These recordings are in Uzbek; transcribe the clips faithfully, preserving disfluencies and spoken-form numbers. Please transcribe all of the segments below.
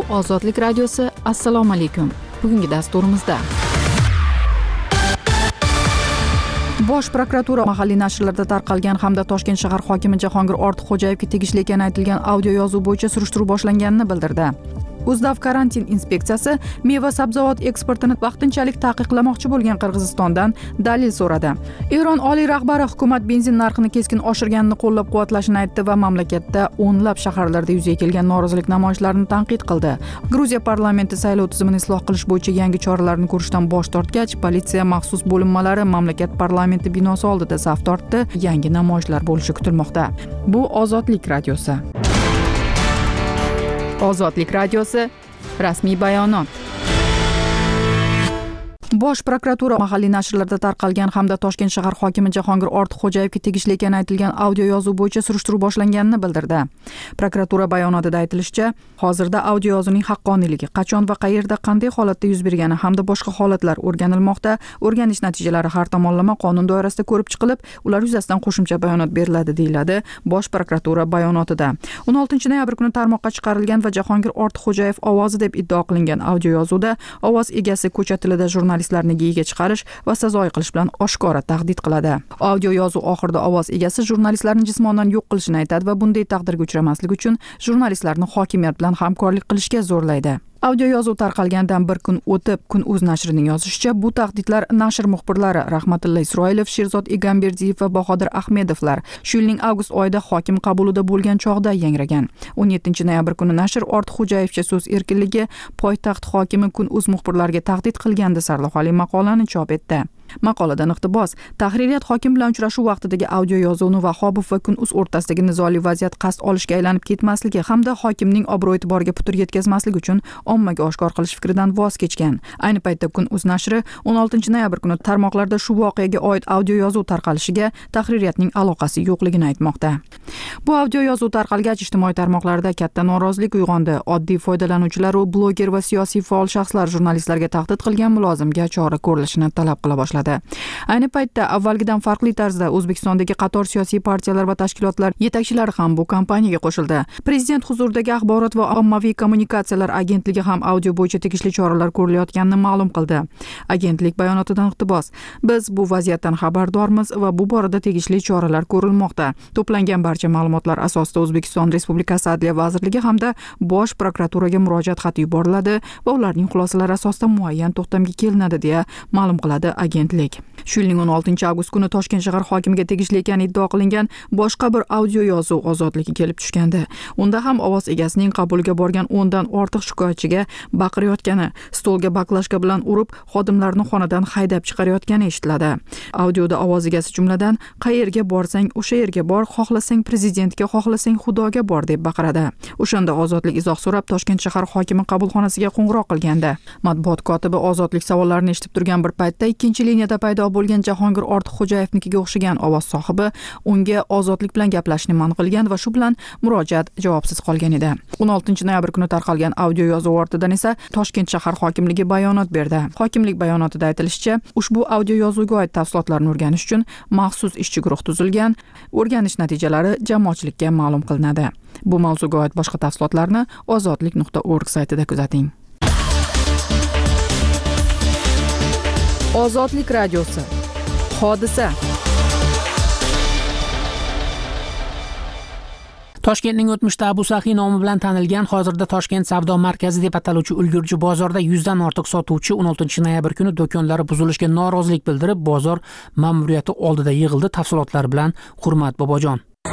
Ozodlik radiosi, assalomu alaykum. Bugungi dasturimizda Bosh prokuratura mahalliy nashrlarda tarqalgan hamda Toshkent shahar hokimi Jahongir Ortiqxo'jayevga tegishli ekani aytilgan audio yozuv bo'yicha surishtiruv boshlanganini bildirdi. Uzdav karantin inspeksiyasi meva sabzavot eksportini vaqtinchalik taqiqlamoqchi bo'lgan Qirg'izistondan dalil so'radi. Eron oliy rahbari hukumat benzin narxini keskin oshirganini qo'llab-quvvatlashini aytdi va mamlakatda o'nlab shaharlarda yuzaga kelgan norozilik namoyishlarini tanqid qildi. Gruziya parlamenti saylov tizimini isloh qilish bo'yicha yangi choralarni ko'rishdan bosh tortgach, politsiya maxsus bo'linmalari mamlakat parlamenti binosi oldida saf tortdi. Yangi namoyishlar bo'lishi kutilmoqda. Bu Ozodlik radiosi. Ozodlik radiosi, rasmiy bayonot. Bosh prokuratura mahalliy nashrlarda tarqalgan hamda Toshkent shahar hokimi Jahongir Ortiqxo'jayevga tegishli ekani aytilgan audio yozuv bo'yicha surishtiruv boshlanganini bildirdi. Prokuratura bayonotida aytilishicha, hozirda audio yozuvning haqqoniyligi, qachon va qayerda qanday holatda yuz bergani hamda boshqa holatlar o'rganilmoqda. O'rganish natijalari har tomonlama qonun doirasida ko'rib chiqilib, ular yuzasidan qo'shimcha bayonot beriladi, deyiladi Bosh prokuratura bayonotida. o'n oltinchi noyabr kuni tarmoqqa chiqarilgan va Jahongir Ortiqxo'jayev ovozi deb iddao qilingan audio yozuvda ovoz egasi ko'cha tilida jurnalistlarni giyiga chiqarish va sazoy qilish bilan oshkora tahdid qiladi. Audio yozuv oxirida ovoz egasi jurnalistlarni jismonan yo'q qilishini aytadi va bunday taqdirga uchramaslik uchun jurnalistlarni hokimiyat bilan hamkorlik qilishga zo'rlaydi. Audio yozuv tarqalgandan bir kun o'tib, Kun.uz nashrining yozishicha, bu tahdidlar nashr muxbirlari Rahmatilla Isroilov, Sherzod Egamberdiyev va Bahodir Ahmedovlar shu yilning avgust oyida hokim qabulida bo'lgan chog'da yangragan. o'n yettinchi noyabr kuni nashr Ortiqxo'jayevcha so'z erkinligi poytaxt hokimi Kun.uz muxbirlariga tahdid qilganda sarlavhali maqolani chop etdi. Maqoladan iqtibos: tahririyat hokim bilan uchrashuv vaqtidagi audio yozuvni Vahobov va Kun.uz o'rtasidagi nizoli vaziyat qasd olishga aylanib ketmasligi hamda hokimning obro'-e'tiboriga putur yetkazmaslik uchun ommaga oshkor qilish fikridan voz kechgan. Ayni paytda Kun.uz nashri o'n oltinchi noyabr kuni tarmoqlarda shu voqeaga oid audio yozuv tarqalishiga tahririyatning aloqasi yo'qligini aytmoqda. Bu audio yozuv tarqalgach, ijtimoiy tarmoqlarda katta norozilik uyg'ondi. Oddiy foydalanuvchilar va bloger va siyosiy faol shaxslar jurnalistlarga tahdid qilgan mulozimga chora ko'rilishini talab qila boshladi. Ayni paytda avvalgidan farqli tarzda O'zbekistondagi qator siyosiy partiyalar va tashkilotlar yetakchilari ham bu kampaniyaga qo'shildi. Prezident huzuridagi axborot va ommaviy kommunikatsiyalar agentligi ham audio bo'yicha tegishli choralar ko'rilayotganini ma'lum qildi. Agentlik bayonotidan iqtibos: biz bu vaziyatdan xabardormiz va bu borada tegishli choralar ko'rilmoqda. To'plangan barcha ma'lumotlar asosida O'zbekiston Respublikasi Adliya vazirligi hamda Bosh prokuraturaga murojaat xati yuboriladi va ularning xulosalari asosida muayyan to'xtamga kelinadi, deya ma'lum qiladi agentlik. Shu yilning o'n oltinchi avgust kuni Toshkent shahar hokimiga tegishli ekani iddao qilingan boshqa bir audio yozuv Ozodlikka kelib tushgandi. Unda ham ovoz egasining qabuliga borgan o'ndan ortiq shikoyatchiga baqirayotgani, stolga baklashka bilan urib, xodimlarni xonadan haydab chiqarayotgani eshitiladi. Audioda ovoz egasi jumladan qayerga borsang o'sha yerga bor, xohlasang prezidentga, xohlasang xudoga bor deb baqiradi. O'shanda Ozodlik izoh so'rab Toshkent shahar hokimi qabulxonasiga qo'ng'iroq qilgandi. Matbuot kotibi Ozodlik savollarini eshitib turgan bir paytda ikkinchi liniyada paydo bo'lgan Jahongir Ortiqxo'jayevnikiga o'xshagan ovoz sohibi unga Ozodlik bilan gaplashishni man qilgan va shu bilan murojaat javobsiz qolgan edi. o'n oltinchi noyabr kuni tarqalgan audio yozuv ortidan esa Toshkent shahar hokimligi bayonot berdi. Hokimlik bayonotida aytilishicha, ushbu audio yozuvga oid tafsilotlarni o'rganish uchun maxsus ishchi guruh tuzilgan. O'rganish natijalari jamoatchilikka ma'lum qilinadi. Bu mavzuga oid boshqa tafsilotlarni ozodlik nuqta org saytida kuzating. Ozodlik radiosi. Hodisa. Toshkentning o'tmishda Abu Sahiy nomi bilan tanilgan, hozirda Toshkent savdo markazi deb ataluvchi ulgurji bozorda yuzdan ortiq sotuvchi o'n oltinchi noyabr kuni do'konlari buzilishiga norozilik bildirib, bozor ma'muriyati oldida yig'ildi. Tafsilotlar bilan Hurmat Bobojon.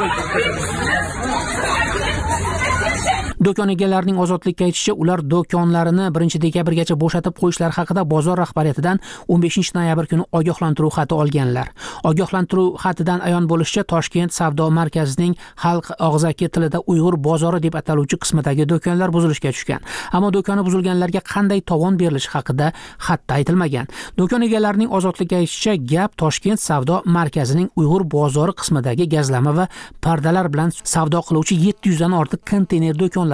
Do'kon egalarining Ozodlikka aytishicha, ular do'konlarini birinchi dekabrgacha bo'shatib qo'yishlari haqida bozor rahbariyatidan o'n beshinchi noyabr kuni ogohlantiruv xati olganlar. Ogohlantiruv xatidan ayon bo'lishicha, Toshkent savdo markazining xalq og'zaki tilida Uyg'ur bozori deb ataluvchi qismidagi do'konlar buzilishga tushgan. Ammo do'koni buzilganlarga qanday tovon berilishi haqida xatda aytilmagan. Do'kon egalarining Ozodlikka aytishicha, gap Toshkent savdo markazining Uyg'ur bozori qismidagi gazlama va pardalar bilan savdo qiluvchi yetti yuzdan ortiq konteyner do'konlar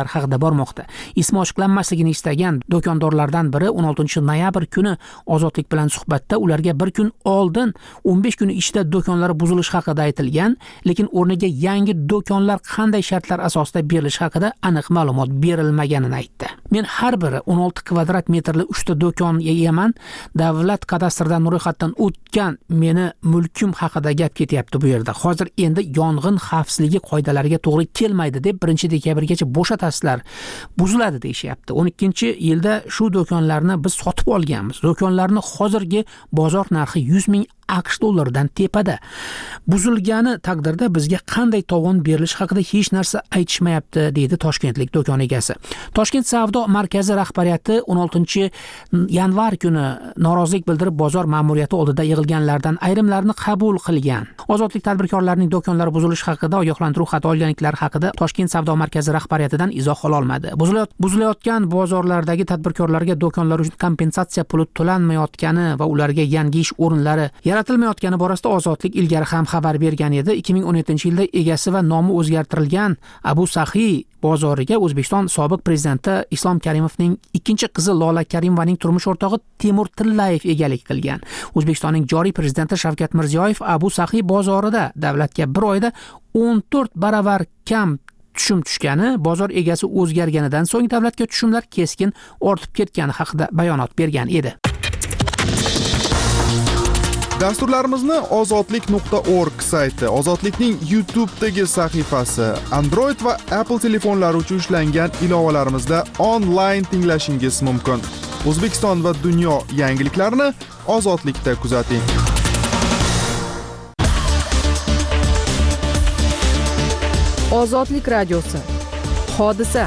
videolar haqida bormoqda. Ismi ochiqlanmasligini istagan do'kondorlardan biri o'n oltinchi noyabr kuni Ozodlik bilan suhbatda ularga bir kun oldin o'n besh kun ichida do'konlar buzilishi haqida aytilgan, lekin o'rniga yangi do'konlar qanday shartlar asosida berilishi haqida aniq ma'lumot berilmaganini aytdi. Men har biri o'n olti kvadrat metrli uchta do'kon egaman. Davlat kadastrdan ro'yxatdan o'tgan meni mulkim haqida gap ketyapti bu yerda. Hozir endi yong'in xavfsizligi qoidalariga to'g'ri kelmaydi deb birinchi dekabrgacha bo'shatasizlar, buziladi deyishyapti. o'n ikkinchi yilda shu do'konlarni biz sotib olganmiz. Do'konlarni hozirgi bozor narxi yuz ming AQSh dollaridan tepada. Buzilgani taqdirda bizga qanday tovon berilishi haqida hech narsa aytishmayapti, deydi toshkentlik do'kon egasi. Toshkent savdo markazi rahbariyati o'n oltinchi yanvar kuni norozilik bildirib bozor ma'muriyati oldida yig'ilganlardan ayrimlarini qabul qilgan. Ozodlik tadbirkorlarining do'konlari buzilishi haqida ogohlantiruv xati olganliklari haqida Toshkent savdo markazi rahbariyatidan izoh ololmadi. Buzilayotgan bozorlardagi tadbirkorlarga do'konlar uchun kompensatsiya puli to'lanmayotgani va ularga yangi ish o'rinlari yaratilmayotgani borasida Ozodlik ilgari ham xabar bergan edi. ikki ming o'n yettinchi yilda egasi va nomi o'zgartirilgan Abu Saxiy bozoriga O'zbekiston sobiq prezidenti Islom Karimovning ikkinchi qizi Lola Karimovaning turmush o'rtog'i Temur Tillayev egalik qilgan. O'zbekistonning joriy prezidenti Shavkat Mirziyoyev Abu Saxiy bozorida davlatga bir oyda o'n to'rt baravar kam tushum tushgani, bozor egasi o'zgarganidan so'ng davlatga tushumlar keskin ortib ketgani haqida bayonot bergan edi. Dasturlarimizni ozodlik nuqta org sayti, Ozodlikning YouTube'dagi sahifasi, Android va Apple telefonlari uchun ishlangan ilovalarimizda onlayn tinglashingiz mumkin. O'zbekiston va dunyo yangiliklarini Ozodlikda kuzating. Ozodlik radiosi. Hodisa.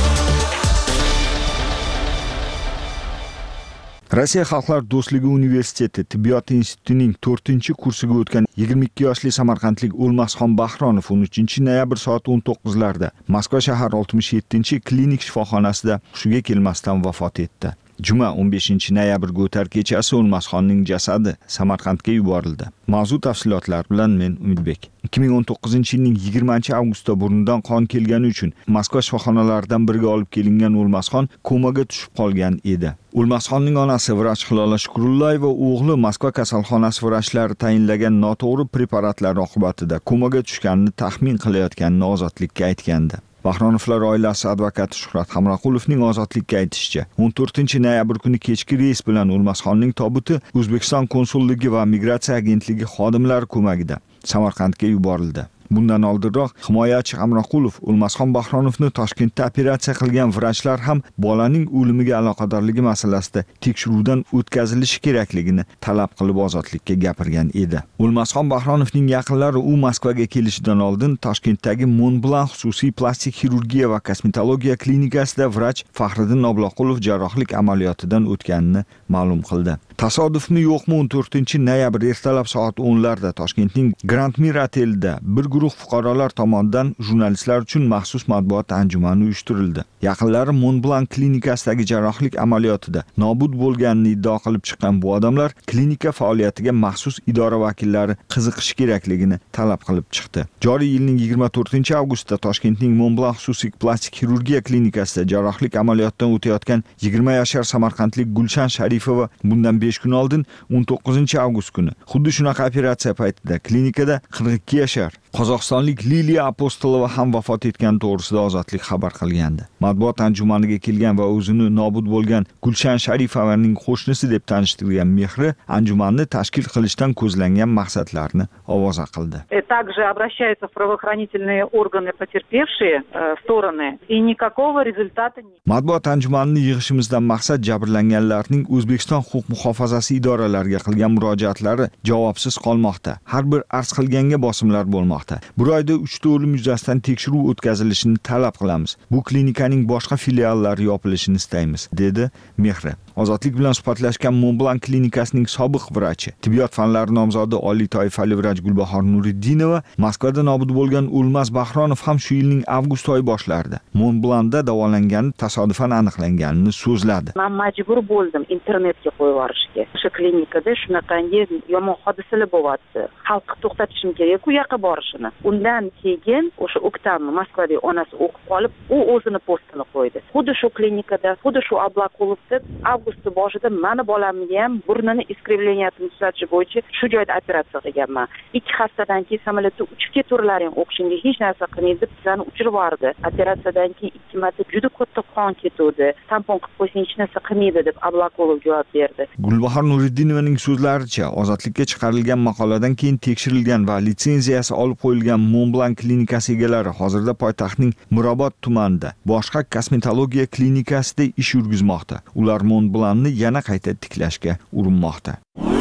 Rossiya Xalqlar do'stligi universiteti tibbiyot institutining to'rtinchi kursiga o'tgan yigirma ikki yoshli samarqandlik O'lmasxon Bahronov o'n uchinchi noyabr soat o'n to'qqizlarda Moskva shahar oltmish yettinchi klinik shifoxonasida hushiga kelmasdan vafot etdi. Juma o'n beshinchi noyabrga o'tar kechasi O'lmasxonning jasadi Samarqandga yuborildi. Mavzu tafsilotlar bilan men Umidbek. ikki ming o'n to'qqizinchi yilning yigirmanchi avgustida burnidan qon kelgani uchun Moskva shifoxonalaridan biriga olib kelingan O'lmasxon komaga tushib qolgan edi. O'lmasxonning onasi vrach Hilola Shukrullayeva o'g'li Moskva kasalxonasi vrachlari tayinlagan noto'g'ri preparatlar oqibatida komaga tushganini taxmin qilayotganini Ozodlikka aytgandi. Bahronovlar oilasi advokati Shuhrat Hamroqulovning Ozodlikka aytishicha, o'n to'rtinchi noyabr kuni kechki reys bilan O'lmasxonning tobuti O'zbekiston konsulligi va migratsiya agentligi xodimlari ko'magida Samarqandga yuborildi. Bundan oldinroq himoyachi Hamroqulov O'lmasxon Bahronovni Toshkentda operatsiya qilgan vrachlar ham bolaning o'limiga aloqadorligi masalasida tekshiruvdan o'tkazilishi kerakligini talab qilib Ozodlikka gapirgan edi. O'lmasxon Bahronovning yaqinlari u Moskvaga kelishidan oldin Toshkentdagi Montblanc xususiy plastik xirurgiya va kosmetologiya klinikasida vrach Faxriddin Obloqulov jarrohlik amaliyotidan o'tganini ma'lum qildi. Tasodifmi yo'qmi o'n to'rtinchi noyabr ertalab soat o'nlarda Toshkentning Grand Mir otelida bir guruh fuqarolar tomonidan jurnalistlar uchun maxsus matbuot anjumani uyushtirildi. Yaqinlari Montblanc klinikasidagi jarrohlik amaliyotida nobud bo'lganini iddao qilib chiqqan bu odamlar klinika faoliyatiga maxsus idora vakillari qiziqish kerakligini talab qilib chiqdi. Joriy yilning yigirma to'rtinchi avgustida Toshkentning Montblanc xususiy plastik xirurgiya klinikasida jarrohlik amaliyotdan o'tayotgan yigirma yashar samarqandlik Gulshan Sharifova bundan besh kun oldin o'n to'qqizinchi avgust kuni xuddi shunaqa operatsiya paytida klinikada qirq ikki yashar Qozog'istonlik Liliya Apostolova ham vafot etgani to'g'risida Ozodlik xabar qilgandi. Matbuot anjumaniga kelgan va o'zini nobud bo'lgan Gulshan Sharifovaning qo'shnisi deb tanishtirgan Mehri anjumanni tashkil qilishdan ko'zlangan maqsadlarni ovoza qildi. Также обращаются в правоохранительные органы потерпевшие стороны и никакого результата нет. Matbuot anjumanini yig'ishimizdan maqsad jabrlanganlarning O'zbekiston huquq muhofazasi idoralariga qilgan murojaatlari javobsiz qolmoqda. Har bir arz qilganga bosimlar bo'lmoqda. Bir oyda uchta o'lim yuzasidan tekshiruv o'tkazilishini talab qilamiz. Bu klinikaning boshqa filiallari yopilishini istaymiz, dedi Mehri. Ozodlik bilan suhbatlashgan Montblanc klinikasining sobiq vrachi, tibbiyot fanlari nomzodi oliy toifali vrach Gulbahor Nuriddinova Moskvada nobud bo'lgan O'lmas Bahronov ham shu yilning avgust oyi boshlarida Montblancda davolangani tasodifan aniqlanganini so'zladi. Men majbur bo'ldim internetga qo'yib yuborishga. O'sha klinikada shunaqangi yomon hodisalar bo'lyapti. Xalqni to'xtatishim kerak, u yoqqa borish yoshini. Undan keyin o'sha oktabr Moskvada onasi o'qib qolib, u o'zini postini qo'ydi. Xuddi shu klinikada, xuddi shu Ablaqulovda avgust boshida mani bolamga ham burnini iskривлениясini tuzatish bo'yicha shu joyda operatsiya qilganman. ikki haftadan keyin samolyotda uchib ketuvlaring, o'qishingga hech narsa qilmaydi, bizani uchirib yubordi. Operatsiyadan keyin ikki marta juda katta qon ketuvdi. Tampon qilib qo'ysang hech narsa qilmaydi deb Ablaqulov javob berdi. Gulbahor Nuriddinovaning so'zlaricha, ozodlikka chiqarilgan maqoladan keyin tekshirilgan va litsenziyasi olib qo'yilgan Montblanc klinikasi egalari hozirda poytaxtning Mirobod tumanida boshqa kosmetologiya klinikasida ish yurgizmoqda. Ular Montblancni yana qayta tiklashga urinmoqda.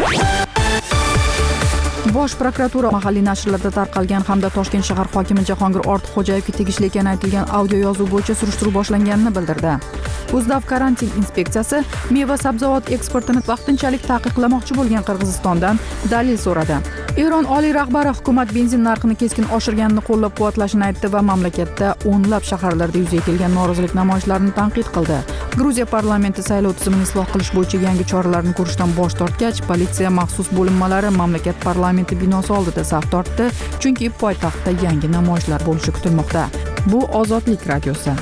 Bosh prokuratura mahalliy nashrlarda tarqalgan hamda Toshkent shahar hokimi Jahongir Ortiqxo'jayevga tegishli ekani aytilgan audio yozuv bo'yicha surishtiruv boshlanganini bildirdi. O'zdav karantin inspeksiyasi meva-sabzavot eksportini vaqtinchalik taqiqlamoqchi bo'lgan Qirg'izistondan dalil so'radi. Eron oliy rahbari hukumat benzin narxini keskin oshirganini qo'llab-quvvatlashini aytdi va mamlakatda o'nlab shaharlarda yuzaga kelgan norozilik namoyishlarini tanqid qildi. Gruziya parlamenti saylov tizimini isloh qilish bo'yicha yangi choralarni ko'rishdan bosh tortgach, politsiya maxsus bo'linmalari mamlakat parlamenti binosi oldida saf tortdi, chunki poytaxtda yangi namoyishlar bo'lishi kutilmoqda. Bu Ozodlik radiosi.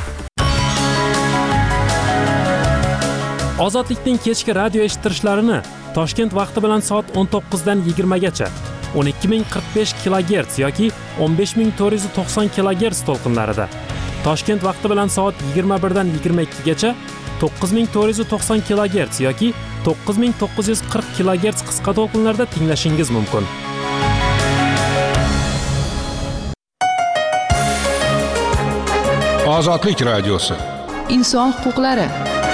Ozodlikning kechki radio eshittirishlarini Toshkent vaqti bilan soat o'n to'qqiz dan yigirma gacha o'n ikki ming qirq besh kilogerts yoki o'n besh ming to'rt yuz to'qson kilogerts to'lqinlarida, Toshkent vaqti bilan soat yigirma bir dan yigirma ikki gacha to'qqiz ming to'rt yuz to'qson kilogerts yoki to'qqiz ming to'qqiz yuz qirq kilogerts qisqa to'lqinlarda tinglashingiz mumkin. Ozodlik radiosi. Inson huquqlari.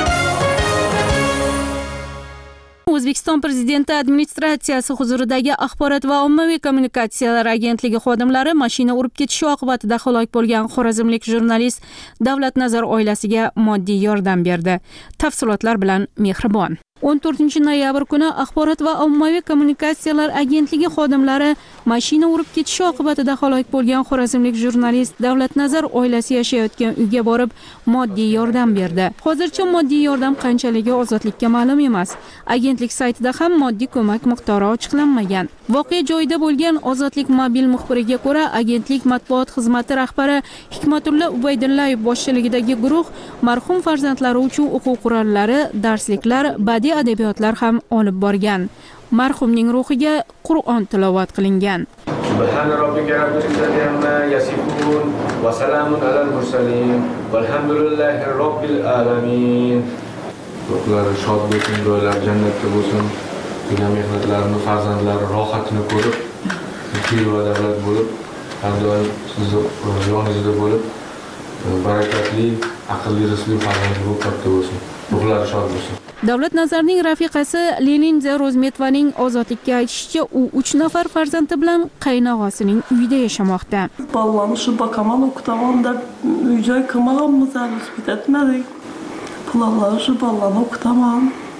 O'zbekiston Prezidenti administratsiyasi huzuridagi Axborot va ommaviy kommunikatsiyalar agentligi xodimlari mashina urib ketishi oqibatida halok bo'lgan xorazmlik jurnalist Davlatnazar oilasiga moddiy yordam berdi. Tafsilotlar bilan Mehribon. o'n to'rtinchi noyabr kuni Axborot va ommaviy kommunikatsiyalar agentligi xodimlari mashina urib ketishi oqibatida halok bo'lgan xorazmlik jurnalist Davlatnazar oilasi yashayotgan uyga borib moddiy yordam berdi. Hozircha moddiy yordam qanchaligi Ozodlikka ma'lum emas. Agentlik saytida ham moddiy ko'mak miqdori ochiqlanmagan. Voqea joyida bo'lgan Ozodlik mobil muxbiriga ko'ra, agentlik matbuot xizmati rahbari Hikmatulla Ubaydullayev boshchiligidagi guruh marhum farzandlari uchun o'quv qurollari, darsliklar, badiiy adabiyotlar ham olib borgan. Marhumning ruhiga Qur'on tilovat qilingan. Subhana robbika robbil izzati amma yasifun va salamun alal mursalin valhamdulillahi robbil alamin. Ruhlari shod bo'lsin, joylari jannatda bo'lsin. Degan mehnatlarini farzandlari rohatini ko'rib, tinch va davlat bo'lib, har doim sizni yoningizda bo'lib, barakatli, aqlli, rizqli farzand bo'lib katta bo'lsin. Ruhlari shod bo'lsin. Davlatnazarning rafiqasi Leninza Rozmetvaning Ozodlikka aytishicha, u uch nafar farzandi bilan qaynog'asining uyida yashamoqda. Ballarni shu bakaman o'qitaman deb uy-joy qilmaganmiz, o'sbit etmadik. Pulallarni shu ballarni o'qitaman.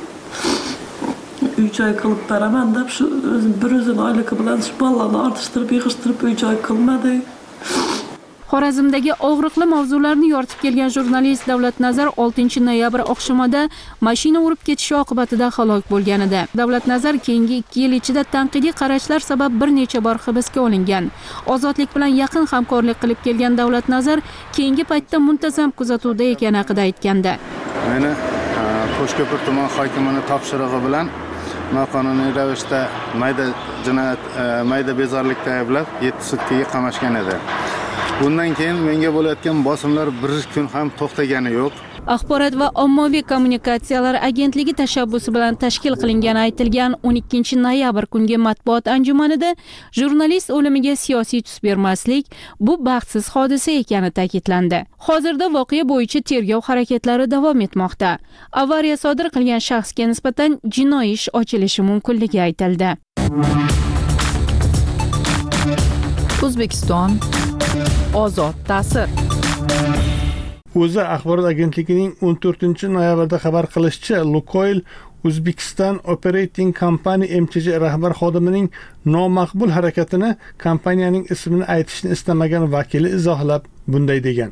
Uy-joy qilib beraman deb shu bir o'zini oyligi bilan shu ballarni ortishtirib, yig'ishtirib uy-joy qilmadik. Xorazmdagi og'riqli mavzularni yoritib kelgan jurnalist Davlatnazar oltinchi noyabr oqshomida mashina urib ketishi oqibatida halok bo'lgan edi. Davlatnazar keyingi ikki yil ichida tanqidiy qarashlar sabab bir necha bor hibsga olingan. Ozodlik bilan yaqin hamkorlik qilib kelgan Davlatnazar keyingi paytda muntazam kuzatuvda ekani haqida aytgandi. Meni Qo'shko'pir tuman hokimining topshirig'i bilan noqonuniy ravishda mayda jinoyat, mayda bezorilikda ayblab yetti sutkaga qamashgan edi. Bundan keyin menga bo'layotgan bosimlar bir kun ham to'xtagani yo'q. Axborot va ommaviy kommunikatsiyalar agentligi tashabbusi bilan tashkil qilingani aytilgan o'n ikkinchi noyabr kungi matbuot anjumanida jurnalist o'limiga siyosiy tus bermaslik bu baxtsiz hodisa ekani ta'kidlandi. Hozirda voqea bo'yicha tergov harakatlari davom etmoqda. Avariya sodir qilgan shaxsga nisbatan jinoiy ish ochilishi mumkinligi aytildi. O'zbekiston ozod ta'sir. O'zi axborot agentligining o'n to'rtinchi noyabrda xabar qilishicha, Lukoil Uzbekistan Operating Company M T J rahbar xodimining nomaqbul harakatini kompaniyaning ismini aytishni istamagan vakili izohlab bunday degan.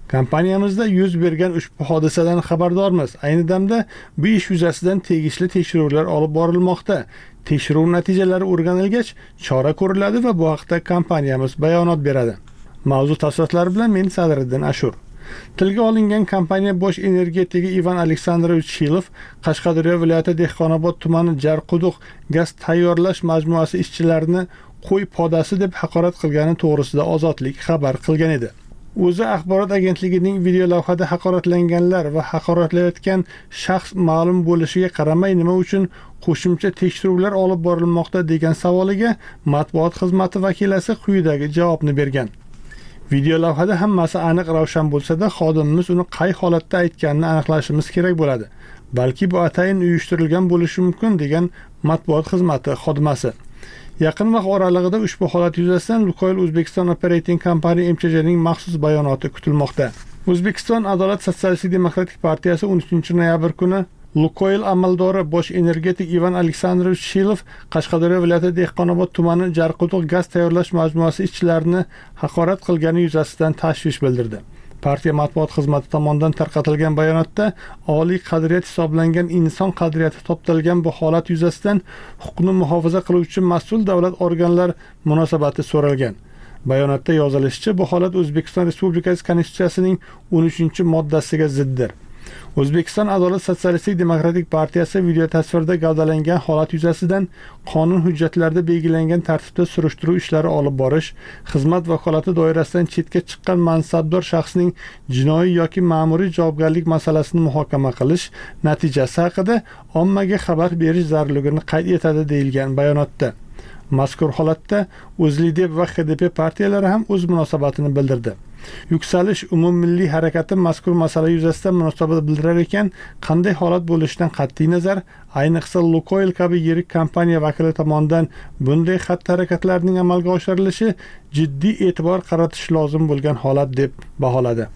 Kompaniyamizda yuz bergan ushbu hodisadan xabardormiz. Ayni damda bu ish yuzasidan tegishli tekshiruvlar olib borilmoqda. Tekshiruv natijalari o'rganilgach, chora ko'riladi va bu haqda kompaniyamiz bayonot beradi. Mavzu tafsilotlari bilan men Sadriddin Ashur. Tilga olingan kompaniya bosh energetigi Ivan Aleksandrovich Shilov Qashqadaryo viloyati Dehqonobod tumani Jarquduq gaz tayyorlash majmuasi ishchilarini qo'y podasi deb haqorat qilgani to'g'risida Ozodlik xabar qilgan edi. O'zi axborot agentligining video lavhada haqoratlanganlar va haqoratlayotgan shaxs ma'lum bo'lishiga qaramay nima uchun qo'shimcha tekshiruvlar olib borilmoqda degan savoliga matbuot xizmati vakilasi quyidagi javobni bergan. Video lavhada hammasi aniq ravshan bo'lsa-da, xodimimiz uni qay holatda aytganini aniqlashimiz kerak bo'ladi. Balki bu atayin uyushtirilgan bo'lishi mumkin degan matbuot xizmati xodimasi. Yaqin vaqt oralig'ida ushbu holat yuzasidan Lukoil Uzbekistan Operating Company M Ch Jning maxsus bayonoti kutilmoqda. O'zbekiston Adolat Sotsialistik Demokratik partiyasi o'n uchinchi noyabr kuni Lukoil amaldori bosh energetik Ivan Aleksandrovich Shilov Qashqadaryo viloyati Dehqonobod tumani Jarquduq gaz tayyorlash majmuasi ishchilarini haqorat qilgani yuzasidan tashvish bildirdi. Partiya matbuot xizmati tomonidan tarqatilgan bayonotda oliy qadriyat hisoblangan inson qadriyati toptalgan bu holat yuzasidan huquqni muhofaza qiluvchi mas'ul davlat organlar munosabati so'ralgan. Bayonotda yozilishicha, bu holat O'zbekiston Respublikasi Konstitutsiyasining o'n uchinchi moddasiga ziddir. O'zbekiston Adolat Sotsialistik Demokratik partiyasi video tasvirda gavdalangan holat yuzasidan qonun hujjatlarida belgilangan tartibda surishtiruv ishlari olib borish, xizmat vakolati doirasidan chetga chiqqan mansabdor shaxsning jinoiy yoki ma'muriy javobgarlik masalasini muhokama qilish natijasi haqida ommaga xabar berish zarurligini qayd etadi deyilgan bayonotda. Mazkur holatda O'zLiDeP va X D P partiyalari ham o'z munosabatini bildirdi. Yuksalish umummilliy harakati mazkur masala yuzasidan munosabat bildirar ekan, qanday holat bo'lishidan qat'iy nazar, ayniqsa Lukoil kabi yirik kompaniya vakili tomonidan bunday xatti-harakatlarning amalga oshirilishi jiddiy e'tibor qaratish lozim bo'lgan holat deb baholadi.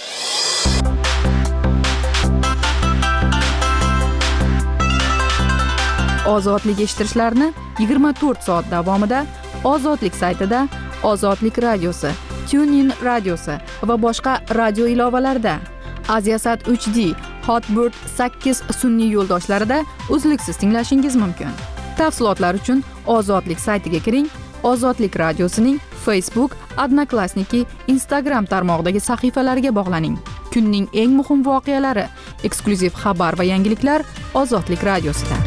Ozodlik eshittirishlarni yigirma to'rt soat davomida Ozodlik saytida, Ozodlik radiosi, TuneIn radiosi va boshqa radio ilovalarida, Aziasat uch D, Hotbird sakkiz sun'iy yo'ldoshlarida uzluksiz tinglashingiz mumkin. Tafsilotlar uchun Ozodlik saytiga kiring. Ozodlik radiosining Facebook, Odnoklassniki, Instagram tarmog'idagi sahifalariga bog'laning. Kunning eng muhim voqealari, eksklyuziv xabar va yangiliklar Ozodlik radiosida.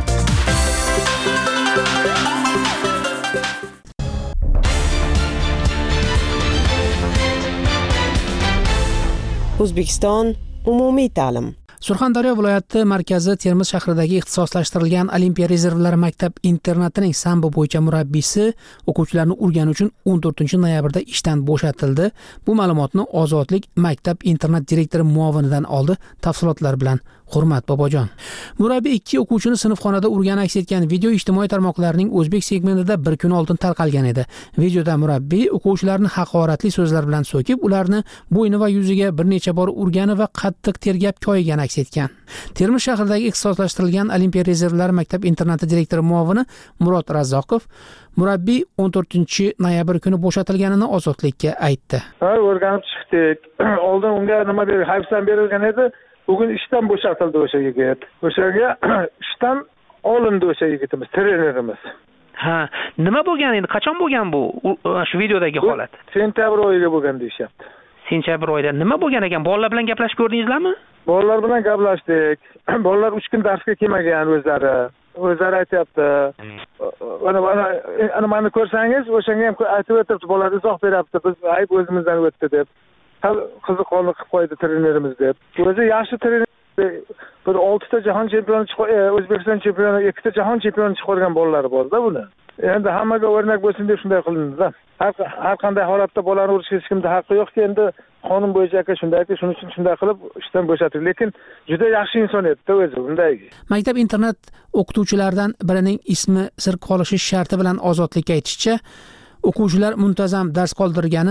O'zbekiston umumiy ta'lim. Surxondaryo viloyati markazi Termiz shahridagi ixtisoslashtirilgan Olimpiya rezervlari maktab internatining sambo bo'yicha murabbiysi o'quvchilarni urgani uchun o'n to'rtinchi noyabrda ishdan bo'shatildi. Bu ma'lumotni Ozodlik maktab internat direktori muovinidan oldi. Tafsilotlar bilan Hurmat Bobojon. Murabbiy ikki o'quvchini sinfxonada urgani aks etgan video ijtimoiy tarmoqlarning o'zbek segmentida bir kun oldin tarqalgan edi. Videoda murabbiy o'quvchilarni haqoratli so'zlar bilan so'kib, ularni bo'yni va yuziga bir necha bor urgani va qattiq tergab ko'ygani aks etgan. Termiz shahridagi ixtisoslashtirilgan Olimpiya rezervlari maktab internati direktori muovini Murod Razzoqov murabbiy o'n to'rtinchi noyabr kuni bo'shatilganini Ozodlikka aytdi. Ha, o'rganib chiqdik. Oldin unga nima berib, hayfsan berilgan edi. Bugun ishdan bo'shatildi o'sha yigit. O'shaga ishdan olindi o'sha yigitimiz, trenerimiz. Ha, nima bo'lgan endi? Qachon bo'lgan bu? Shu videodagi holat. Sentabr oyida bo'lgan deyapti. Sentabr oyida nima bo'lgan ekan? Bolalar bilan gaplashib ko'rdingizlarmi? Bolalar bilan gaplashdik. Bolalar uch kun darsga kelmagan o'zlari. O'zlari aytayapti. Mana mana ana meni ko'rsangiz, o'shanga ham aytib o'tiribdi, bolalar izoh beryapti. Biz ayb o'zimizdan o'tdi deb. Qiziqarli qilib qo'ydi trenerimiz deb. O'zi yaxshi trener, bir oltita jahon chempioni chiqib, O'zbekiston chempioni, ikkita jahon chempioni chiqargan bolalari bor-da buni. Endi hammaga o'rnak bo'lsin deb shunday qilindi-da. Har har qanday holatda bolani urishga hech kimda haqqi yo'q-ki, endi qonun bo'yicha aka shundayki, shuning uchun shunday qilib ishdan bo'shatildi. Lekin juda yaxshi inson edi-da o'zi, bunday. Maktab internat o'qituvchilaridan birining ismi sir qolishi sharti bilan Ozodlikka aytishicha, o'quvchilar muntazam dars qoldirgani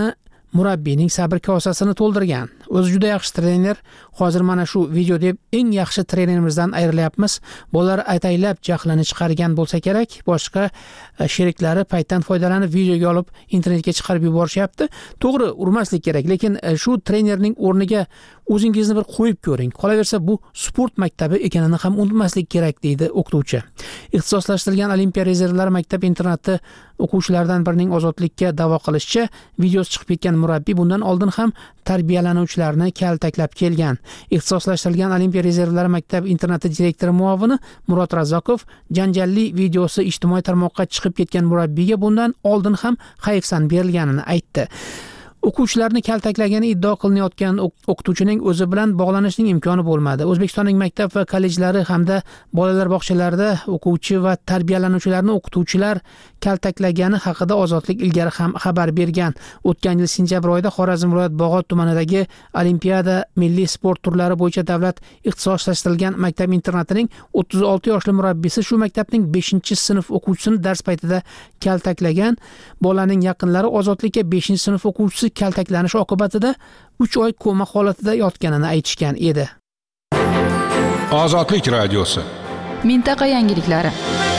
murabbiyning sabr kosasini to'ldirgan. O'zi juda yaxshi trener. Hozir mana shu video deb eng yaxshi trenerimizdan ayrilyapmiz. Bolalar ataylab jahlini chiqargan bo'lsa kerak, boshqa sheriklari paytdan foydalanib videoga olib internetga chiqarib yuborishyapti. To'g'ri, urmaslik kerak, lekin shu trenerning o'rniga o'zingizni bir qo'yib ko'ring. Qolaversa bu sport maktabi ekanini ham unutmaslik kerak, deydi o'qituvchi. Ixtisoslashtirilgan Olimpiya rezervlari maktab internati o'quvchilaridan birining ozodlikka da'vo qilishicha, videosi chiqib ketgan murabbiy bundan oldin ham tarbiyalanuvchilarni kaltaklab kelgan. Ixtisoslashtirilgan Olimpiya rezervlari maktab internati direktori muavini Murod Razakov janjalli videosi ijtimoiy tarmoqqa chiqib ketgan murabbiyga bundan oldin ham hayfsan berilganini aytdi. O'quvchilarni kaltaklagani iddao qilinayotgan o'qituvchining o'zi bilan bog'lanishning imkoni bo'lmadi. O'zbekistonning maktab va kollejlari hamda bolalar bog'chalarida o'quvchi va tarbiyalanuvchilarni o'qituvchilar kaltaklagani haqida Ozodlik ilgari ham xabar bergan. O'tgan yil sentyabr oyida Xorazm viloyat Bog'ot tumanidagi Olimpiada milliy sport turlari bo'yicha davlat ixtisoslashtirilgan maktab internatining o'ttiz olti yoshli murabbiysi shu maktabning beshinchi sinf o'quvchisini dars paytida kaltaklagan. Bolaning yaqinlari Ozodlikka beshinchi sinf o'quvchisi kaltaklanish oqibatida uch oy koma holatida yotganini aytishgan edi. Ozodlik radiosi. Mintaqa yangiliklari.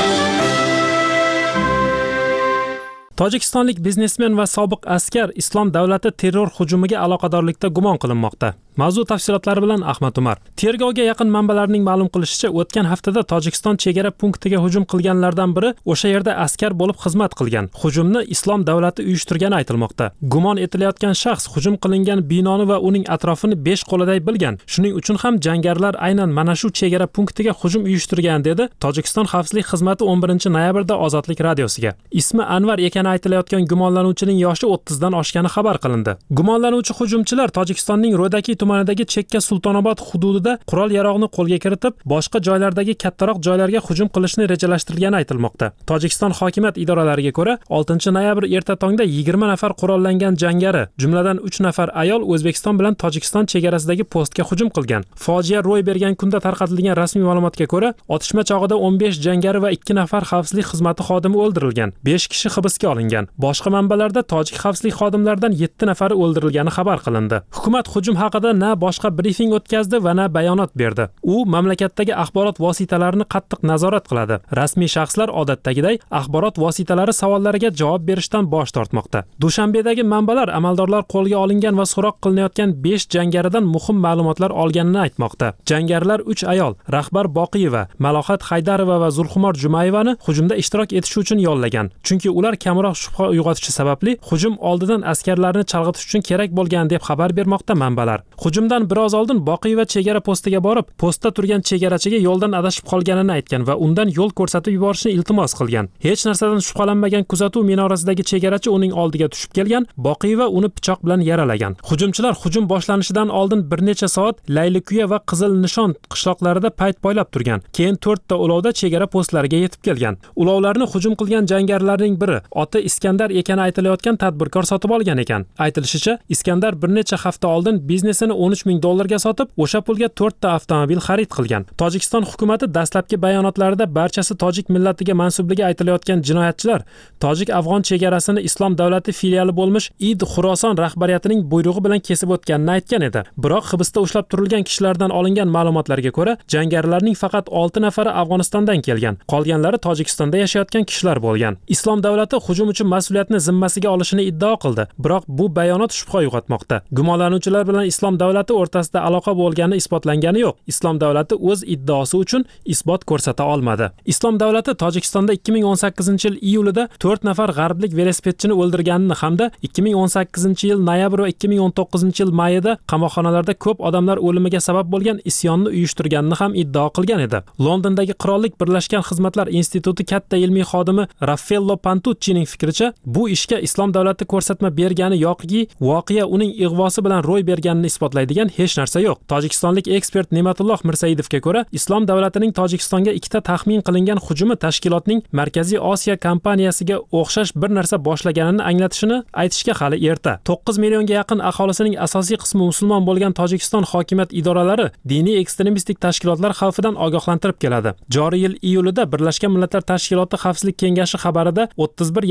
Tojikistonlik biznesmen va sobiq askar Islom davlati terror hujumiga aloqadorlikda gumon qilinmoqda. Mavzu tafsilotlari bilan Ahmad Umar. Tergovga yaqin manbalarning ma'lum qilishicha, o'tgan haftada Tojikiston chegara punktiga hujum qilganlardan biri o'sha yerda askar bo'lib xizmat qilgan. Hujumni Islom davlati uyushtirgani aytilmoqda. Gumon etilayotgan shaxs hujum qilingan binoni va uning atrofini besh qo'liday bilgan. Shuning uchun ham jangarilar aynan mana shu chegara punktiga hujum uyushtirgan, dedi Tojikiston xavfsizlik xizmati o'n birinchi noyabrda Ozodlik radiosiga. Ismi Anvar ekani aytilayotgan gumonlanuvchining yoshi o'ttizdan oshgani xabar qilindi. Gumonlanuvchi hujumchilar Tojikistonning Ro'daki tumanidagi Chekka Sultonobod hududida qurol yarog'ni qo'lga kiritib, boshqa joylardagi kattaroq joylarga hujum qilishni rejalashtirgani aytilmoqda. Tojikiston hokimiyat idoralariga ko'ra, oltinchi noyabr erta tongda yigirma nafar qurollangan jangari, jumladan uch nafar ayol O'zbekiston bilan Tojikiston chegarasidagi postga hujum qilgan. Fojia ro'y bergan kunda tarqatilgan rasmiy ma'lumotga ko'ra, otishma chog'ida o'n besh jangari va ikki nafar xavfsizlik xizmati xodimi o'ldirilgan. besh kishi hibsga olingan. Boshqa manbalarda tojik xavfsizlik xodimlaridan yetti nafari o'ldirilgani xabar qilindi. Hukumat hujum haqida na boshqa brifing o'tkazdi va na bayonot berdi. U mamlakatdagi axborot vositalarini qattiq nazorat qiladi. Rasmiy shaxslar odatdagiday axborot vositalari savollariga javob berishdan bosh tortmoqda. Dushanbedagi manbalar amaldorlar qo'lga olingan va so'roq qilinayotgan besh jangaridan muhim ma'lumotlar olganini aytmoqda. Jangarilar uch ayol, Rahbar Boqiyeva, Malohat Haydarova va Zulxumor Jumayevani hujumda ishtirok etish uchun yollagan. Chunki ular kamroq shubha uyg'otishi sababli hujum oldidan askarlarni chalg'itish uchun kerak bo'lgan deb xabar bermoqda manbalar. Hujumdan biroz oldin Boqiyeva chegara postiga borib, postda turgan chegarachiga yo'ldan adashib qolganini aytgan va undan yo'l ko'rsatib yuborishni iltimos qilgan. Hech narsadan shubhalanmagan kuzatuv minorasidagi chegarachi uning oldiga tushib kelgan, Boqiyeva uni pichoq bilan yaralagan. Hujumchilar hujum boshlanishidan oldin bir necha soat Laylikuya va Qizil Nishon qishloqlarida payt poylab turgan. Keyin to'rtta ulovda chegara postlariga yetib kelgan. Ulovlarni hujum qilgan jangarilarning biri oti Iskandar ekani aytilayotgan tadbirkor sotib olgan ekan. Aytilishicha, Iskandar bir necha hafta oldin biznesini o'n uch ming dollarga sotib, o'sha pulga to'rtta avtomobil xarid qilgan. Tojikiston hukumatı dastlabki bayonotlarida barchasi tojik millatiga mansubligi aytilayotgan jinoyatchilar tojik-afg'on chegarasini Islom davlati filiali bo'lmish Id Xuroson rahbariyatining buyrug'i bilan kesib o'tganini aytgan edi. Biroq hibsda ushlab turilgan kishilardan olingan ma'lumotlarga ko'ra, jangarilarning faqat olti nafari Afg'onistondan kelgan, qolganlari Tojikistonda yashayotgan kishilar bo'lgan. Islom davlati hujum uchun mas'uliyatni zimmasiga olishini iddao qildi. Biroq bu bayonot shubha uyg'otmoqda. Gumonlanuvchilar bilan Islom davlati o'rtasida aloqa bo'lgani isbotlangani yo'q. Islom davlati o'z iddaosi uchun isbot ko'rsata olmadi. Islom davlati Tojikistonda ikki ming o'n sakkizinchi yil iyulida to'rt nafar g'arblik velosipedchini o'ldirganini hamda ikki ming o'n sakkizinchi yil noyabr va ikki ming o'n to'qqizinchi yil mayida qamoqxonalarda ko'p odamlar o'limiga sabab bo'lgan isyonni uyushtirganini ham iddao qilgan edi. Londondagi Qirollik Birlashgan Xizmatlar instituti katta ilmiy xodimi Raffaello Pantuccining fikricha, bu ishga Islom davlati ko'rsatma bergani yoki voqea uning ig'vosi bilan ro'y berganini isbotlaydigan hech narsa yo'q. Tojikistonlik ekspert Ne'matulloh Mirsaidovga ko'ra, Islom davlatining Tojikistonga ikkita taxmin qilingan hujumi tashkilotning Markaziy Osiyo kompaniyasiga o'xshash bir narsa boshlaganini anglatishini aytishga hali erta. to'qqiz millionga yaqin aholisining asosiy qismi musulmon bo'lgan Tojikiston hokimiyat idoralari diniy ekstremistik tashkilotlar xavfidan ogohlantirib keladi. Joriy yil iyulida Birlashgan Millatlar Tashkiloti Xavfsizlik kengashi xabarida o'ttiz bir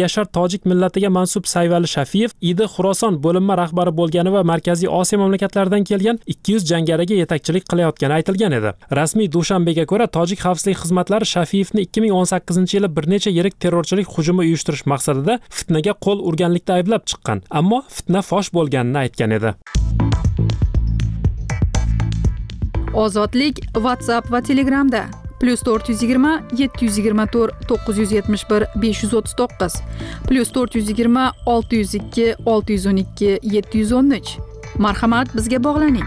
yashar tojik millatiga mansub Sayvali Shafiyev Idi Xuroson bo'linma rahbari bo'lgani va Markaziy Osiyo mamlakatlaridan kelgan ikki yuz jangariga yetakchilik qilayotgani aytilgan edi. Rasmiy Dushanbega ko'ra, tojik xavfsizlik xizmatlari Shafiyevni ikki ming o'n sakkizinchi yili bir necha yirik terrorchilik hujumi uyushtirish maqsadida fitnaga qo'l urganlikda ayblab chiqqan, ammo fitna fosh bo'lganini aytgan edi. Ozodlik WhatsApp va Telegramda plus to'rt yuz yigirma yetti yuz yigirma to'rt to'qqiz yuz yetmish bir besh yuz o'ttiz to'qqiz plus to'rt yuz yigirma olti yuz ikki olti yuz o'n ikki yetti yuz o'n uch. Marhamat, bizga bog'laning.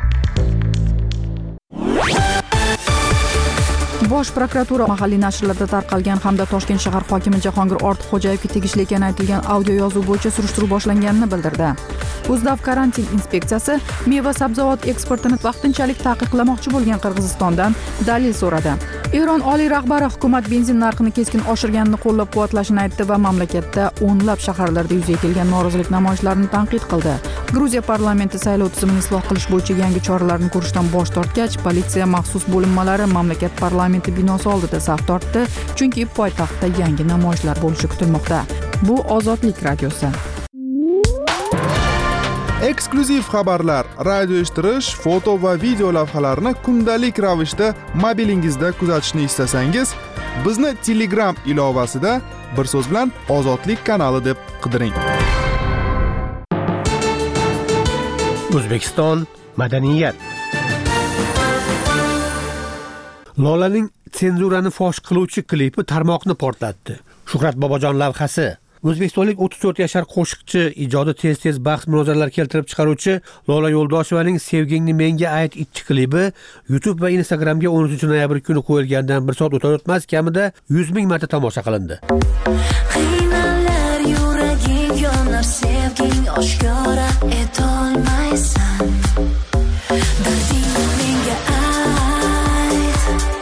Bosh prokuratura mahalliy nashrlarda tarqalgan hamda Toshkent shahar hokimi Jahongir Ortiqxo'jayevga tegishli ekani aytilgan audio yozuv bo'yicha surishtiruv boshlanganini bildirdi. O'zdav karantin inspeksiyasi meva-sabzavot eksportini vaqtinchalik taqiqlamoqchi bo'lgan Qirg'izistondan dalil so'radi. Eron oliy rahbari hukumat benzin narxini keskin oshirganini qo'llab-quvvatlashini aytdi va mamlakatda o'nlab shaharlarda yuzaga kelgan norozilik namoyishlarini tanqid qildi. Gruziya parlamenti saylov tizimini isloh qilish bo'yicha yangi choralarni ko'rishdan bosh tortgach, politsiya maxsus bo'linmalari mamlakat parlamenti binosi oldida saf tortdi, chunki poytaxtda yangi namoyishlar bo'lishi kutilmoqda. Bu Ozodlik radiosi. Eksklyuziv xabarlar, radio eshittirish, foto va video lavhalarni kundalik ravishda mobilingizda kuzatishni istasangiz, bizni Telegram ilovasida bir so'z bilan Ozodlik kanali deb qidiring. O'zbekiston madaniyat. Lolaning senzurani fosh qiluvchi klipi tarmoqni portlatdi. Shuhrat Bobojon lavhasi. O'zbekistonlik o'ttiz to'rt yashar qo'shiqchi, ijodi tez-tez bahs munozaralar keltirib chiqaruvchi Lola Yo'ldoshevaning Sevgingni menga ayt ikki klibi YouTube va Instagramga o'n uchinchi noyabr kuni qo'yilgandan bir soat o'tar o'tmas kamida yuz ming marta tomosha qilindi. Qiynalar yuraging yonar, sevging oshkora etolmaysan. Dardingni menga ayt.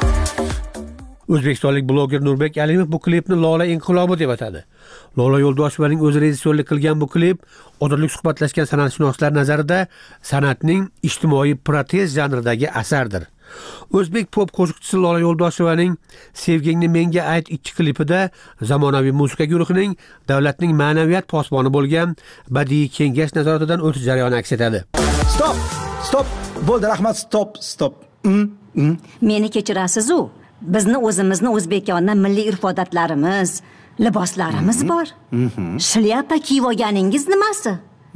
O'zbekistonlik bloger Nurbek Alimov bu klipni Lola inqilobi deb atadi. Lola Yo'ldoshevaning o'zi rejissyorlik qilgan bu klip odatlik suhbatlashgan san'atshunoslar nazarida san'atning ijtimoiy protez janridagi asardir. O'zbek pop qo'shiqchisi Lola Yo'ldoshevaning Sevgingni menga ayt ikki klipida zamonaviy musiqa guruhining davlatning ma'naviyat posboni bo'lgan badiiy kengash nazoratidan o'tish jarayoni aks etadi. Stop, stop, bo'ldi, rahmat, stop, stop. Mm, mm. Meni kechirasiz-u, bizni o'zimizni o'zbekona milliy urf-odatlarimiz, liboslarimiz bor. Shlyapa kiyib olganingiz nimasi?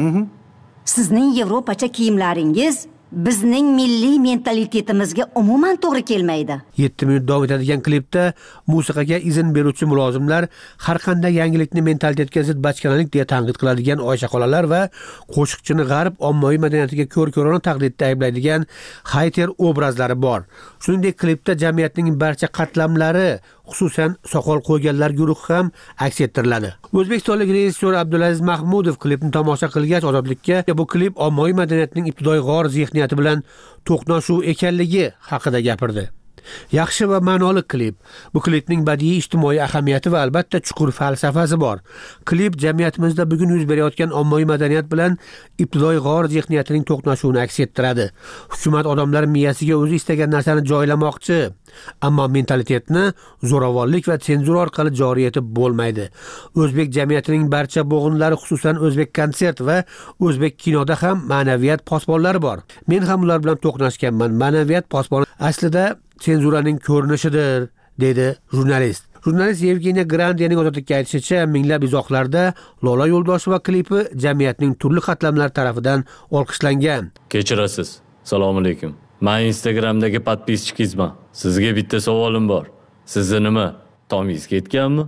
Sizning yevropacha kiyimlaringiz bizning milliy mentalitetimizga umuman to'g'ri kelmaydi. yetti minut davom etadigan klipda musiqaga izn beruvchi mulozimlar har qanday yangilikni mentalitetga zid bachkanalik deya tanqid qiladigan Oysha xolalar va qo'shiqchini g'arb ommaviy madaniyatiga ko'r-ko'rona taqlidda ayblaydigan hayter obrazlari bor. Shuningdek, klipda jamiyatning barcha qatlamlari, xususan soqol qo'yganlar guruhi ham aks ettiriladi. O'zbekistonlik rejissyor Abdulaziz Mahmudov klipni tomosha qilgach, Ozodlikka bu klip ommaviy madaniyatning ibtidoiy g'or zehniyati bilan to'qnashuv ekanligi haqida gapirdi. Yaxshi va ma'noli klip. Bu klipning badiiy ijtimoiy ahamiyati va albatta chuqur falsafasi bor. Klip jamiyatimizda bugun yuz berayotgan ommaviy madaniyat bilan ibtidoiy g'or zehniyatining to'qnashuvini aks ettiradi. Hukumat odamlar miyasiga o'zi istagan narsani joylamoqchi, ammo mentalitetni zo'ravonlik va senzura orqali joriy etib bo'lmaydi. O'zbek jamiyatining barcha bo'g'inlari, xususan o'zbek konsert va o'zbek kinoda ham ma'naviyat posbonlari bor. Men ham ular bilan to'qnashganman. Ma'naviyat posboni aslida senzuraning ko'rinishidir, dedi jurnalist. Jurnalist Yevgeniya Grandiyaning Ozodlikka aytishicha, minglab izohlarda Lola Yo'ldosheva klipi jamiyatning turli qatlamlari tarafidan olqishlangan. Kechirasiz. Assalomu alaykum. Men Instagramdagi podpischikizman. Sizga bitta savolim bor. Sizni nima, tomingiz ketganmi?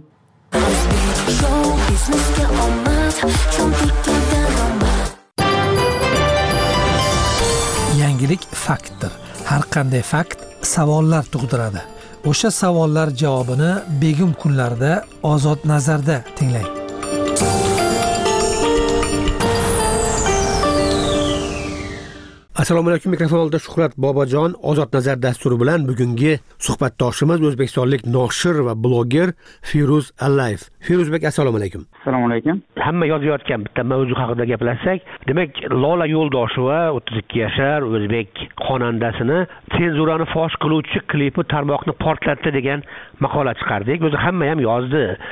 Yangilik faktdir. Har qanday fakt savollar tug'diradi. O'sha savollar javobini begim kunlarda Ozod nazarda tinglang. Assalomu alaykum. Mikrofon oldida Shuhrat Bobojon. Ozod nazar dasturi bilan bugungi suhbatdoshimiz o'zbekistonlik noshir va bloger Firuz Allayev. Firuzbek, assalomu alaykum. Assalomu alaykum. Hamma yozayotgan bitta mavzu haqida gaplashsak, demak, Lola Yo'ldosheva o'ttiz ikki yashar o'zbek xonandasini senzurani fosh qiluvchi klipi tarmoqni portlatdi degan maqola chiqardik. O'zi hamma ham yozdi.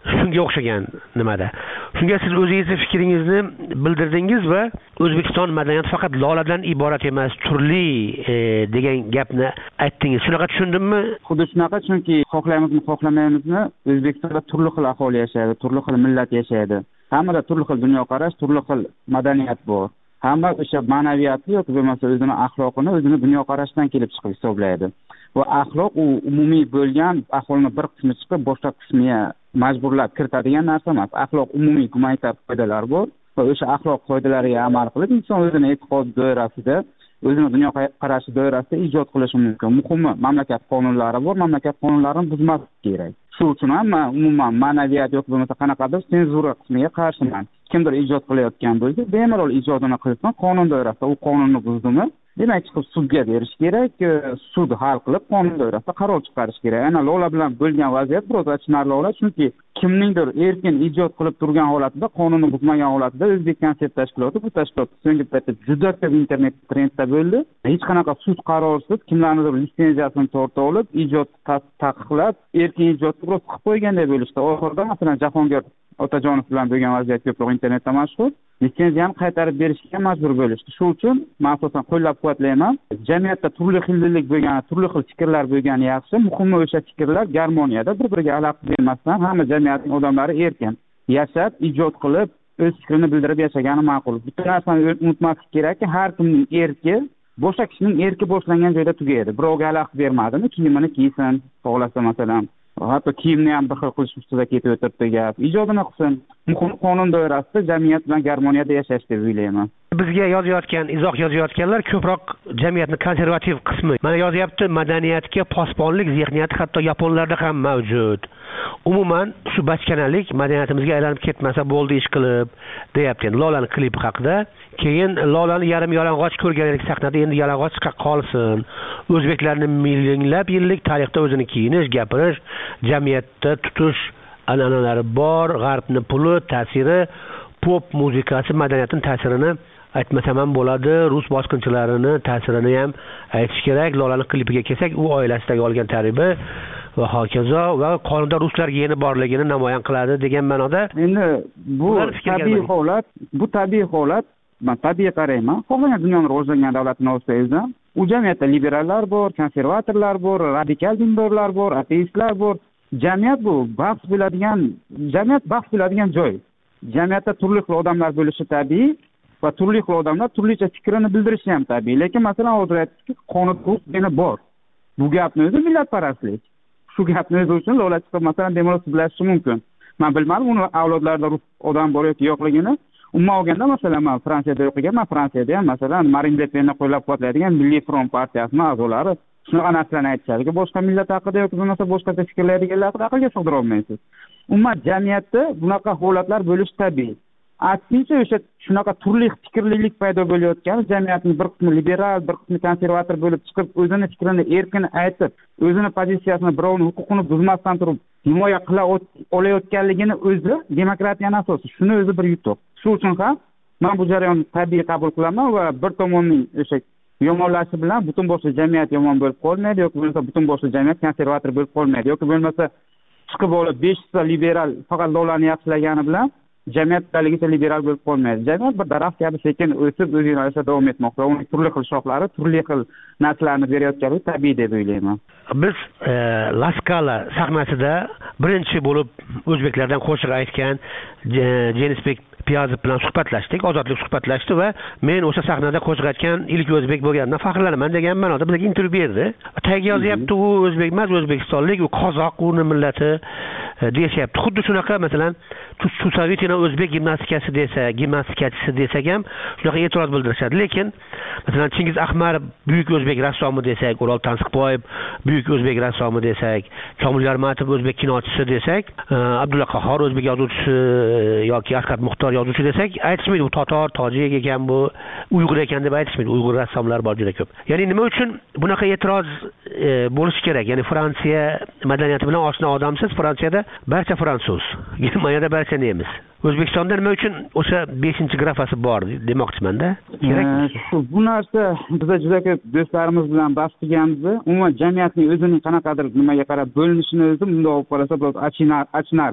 shunga o'xshagan nimada. Shunga siz o'zingizni fikringizni bildirdingiz va O'zbekiston madaniyati faqat loladan iborat emas, turli e, degan gapni aytdingiz. Shunaqa tushundimmi? Xuddi shunaqa, chunki xohlaymizmi, xohlamaymizmi, O'zbekistonda turli xil aholi yashaydi, turli xil millat yashaydi. Hammada turli xil dunyoqarash, turli xil madaniyat bor. Hamma o'sha ma'naviyati yoki bo'lmasa o'zini axloqini, o'zini dunyoqarashdan kelib chiqib hisoblaydi. Va axloq u umumiy bo'lgan aholining bir qismi chiqib boshqa qismiga majburlab kiritadigan narsa emas. Axloq umumiy gumanitar qoidalar bor va o'sha axloq qoidalariga amal qilib inson o'zini e'tiqod doirasida, o'zini dunyoqarashi doirasida ijod qilishi mumkin. Muhimi, mamlakat qonunlari bor, mamlakat qonunlarini buzmaslik kerak. Shu uchun ham men umuman ma'naviyat yoki bo'lmasa qanaqadir senzura qismiga qarshiman. Kimdir ijod qilayotgan bo'lsa, bemalol ijodini qilsin, qonun doirasida u qonunni buzdimi, demak chiqib sudga berish kerak, sud hal qilib qonun doirasida qaror chiqarish kerak. Ana Lola bilan bo'lgan vaziyat biroz achinarli holat, chunki kimningdir erkin ijod qilib turgan holatida, qonunni buzmagan holatida O'zbek konsert tashkiloti bu tashkilot so'nggi paytda juda ko'p internet trendda bo'ldi. Hech qanaqa sud qarorisiz kimlarnidir litsenziyasini tortib olib, ijod taqiqlab, erkin ijodni biroz qilib qo'yganday bo'lishdi. Oxirida masalan Jahongir Otajonov bilan bo'lgan vaziyat ko'proq internetda mashhur. Litsenziyani qaytarib berishga majbur bo'lishdi. Shu uchun men asosan qo'llab-quvvatlayman. Jamiyatda turli xillik bo'lgan, turli xil fikrlar bo'lgani yaxshi. Muhimi o'sha fikrlar garmoniyada, bir-biriga aloqa bermasdan hamma jamiyatning odamlari erkin yashab, ijod qilib, o'z fikrini bildirib yashagani ma'qul. Bitta narsani unutmaslik kerakki, har kimning erki boshqa kishining erki boshlangan joyda tugaydi. Birovga aloqa bermadimi, kiyimini kiysin, xohlasa masalan. Hatto kiyimni ham bir xil qilish ustida ketib o'tiribdi gap. Ijodini qilsin. Muhim qonun doirasida jamiyat bilan garmoniyada yashash deb o'ylayman. Bizga yozayotgan, izoh yozayotganlar ko'proq jamiyatning konservativ qismi. Mana yozyapti, madaniyatga posbonlik zehniyati hatto yaponlarda ham mavjud. Umuman shu bachkanalik madaniyatimizga aylanib ketmasa bo'ldi ish qilib, deyapti. Lolaning klipi haqida. Keyin Lolani yarim yalang'och ko'rganlik sahnada endi yalang'och chiqa qolsin. O'zbeklarning minglab yillik tarixda o'zini kiyinish, gapirish, jamiyatda tutish an'analari bor, g'arbning puli, ta'siri, pop muzikasi madaniyatning ta'sirini aytmasam ham bo'ladi, rus bosqinchilarini ta'sirini ham aytish kerak. Lolaning klipiga kelsak, u oilasidagi olgan tarbiya va hokazo va qonunda ruslar geni borligini namoyon qiladi degan ma'noda. Endi bu tabiiy holat, bu tabiiy holat, men tabiiy qarayman. Xohlagan dunyoning rivojlangan davlatini olsangiz, u jamiyatda liberallar bor, konservatorlar bor, radikal dindorlar bor, ateistlar bor. Jamiyat bu bahs bo'ladigan, jamiyat bahs bo'ladigan joy. Jamiyatda turli xil odamlar bo'lishi tabiiy va turli xil odamlar turlicha fikrini bildirishi ham tabiiy. Lekin masalan hozir aytdikki, qonun bor. Bu gapni o'zi millatparastlik. Shu gapni o'zi uchun Lola chiqib masalan bemalol sudlashishi mumkin. Men bilmadim uni avlodlarida rus odam bor yoki yo'qligini. Umuman olganda masalan men Fransiyada o'qiganman, Fransiyada ham masalan Marine Le Penni qo'llab-quvvatlaydigan Milliy front partiyasining a'zolari shunaqa narsalarni aytishadi. Boshqa millat haqida yoki bo'lmasa boshqacha fikrlaydiganlar haqida aqlga sig'dira olmaysiz. Umuman jamiyatda bunaqa holatlar bo'lishi tabiiy. Aksincha o'sha shunaqa turli fikrlilik paydo bo'layotgan, jamiyatning bir qismi liberal, bir qismi konservator bo'lib chiqib, o'zini fikrini erkin aytib, o'zini pozitsiyasini, birovning huquqini buzmasdan turib himoya qila olayotganligini o'zi demokratiyaning asosi. Shuni o'zi bir yutuq. Shu uchun ham men bu jarayonni tabiiy qabul qilaman va bir tomonning o'sha yomonlashi bilan butun boshli jamiyat yomon bo'lib qolmaydi yoki bo'lmasa butun boshli jamiyat konservator bo'lib qolmaydi yoki bo'lmasa chiqib olib besh ta liberal faqat Lolani yaxshilagani bilan jamiyat taligicha liberal bo'lib qolmaydi. Jamiyat bir daraxt kabi sekin o'sib o'z yo'nalishida davom etmoqda. Uning turli xil shoxlari, turli xil narsalarni berayotganligi tabiiy deb o'ylayman. Biz e, La Scala sahnasida birinchi bo'lib o'zbeklardan qo'shiq aytgan Jenisbek Piyazov bilan suhbatlashdik, ozodlik suhbatlashdi va men o'sha sahnada qo'shiq aytgan ilk o'zbek bo'lganimdan faxrlanaman degan ma'noda bizga intervyu berdi. Tagiga yozyapti, u o'zbek emas, o'zbekistonlik, u qozoq, uni millati deyishyapti. Xuddi shunaqa masalan Sovetiyani o'zbek gimnastikasi desa, gimnastikachisi desak ham shunaqa e'tiroz bildirishadi. Lekin masalan Chingiz Ahmarov buyuk o'zbek rassomi desak, O'rol Tansiqboyev buyuk o'zbek rassomi desak, Komil Yarmatov o'zbek kinochisi desak, Abdulla Qahhor o'zbek yozuvchisi yoki Asqat Muxtor yozuvchi desak, aytishmaydi bu totor, tojik ekan, bu uyg'ur ekan deb aytishmaydi. Uyg'ur rassomlar bor juda ko'p. Ya'ni nima uchun bunaqa e'tiroz e, bo'lishi kerak? Ya'ni Fransiya madaniyati bilan oshna odamsiz, Fransiyada barcha fransuz, Germaniyada barcha nemis. O'zbekistonda nima uchun o'sha beshinchi grafasi bor demoqchiman-da. Kerakmi? Shu bu narsa bizda juda ko'p do'stlarimiz bilan bahs qilganmiz. Umuman jamiyatning o'zining qanaqadir nimaga qarab bo'linishini o'zi bunday olib qarasa biroz achinarli.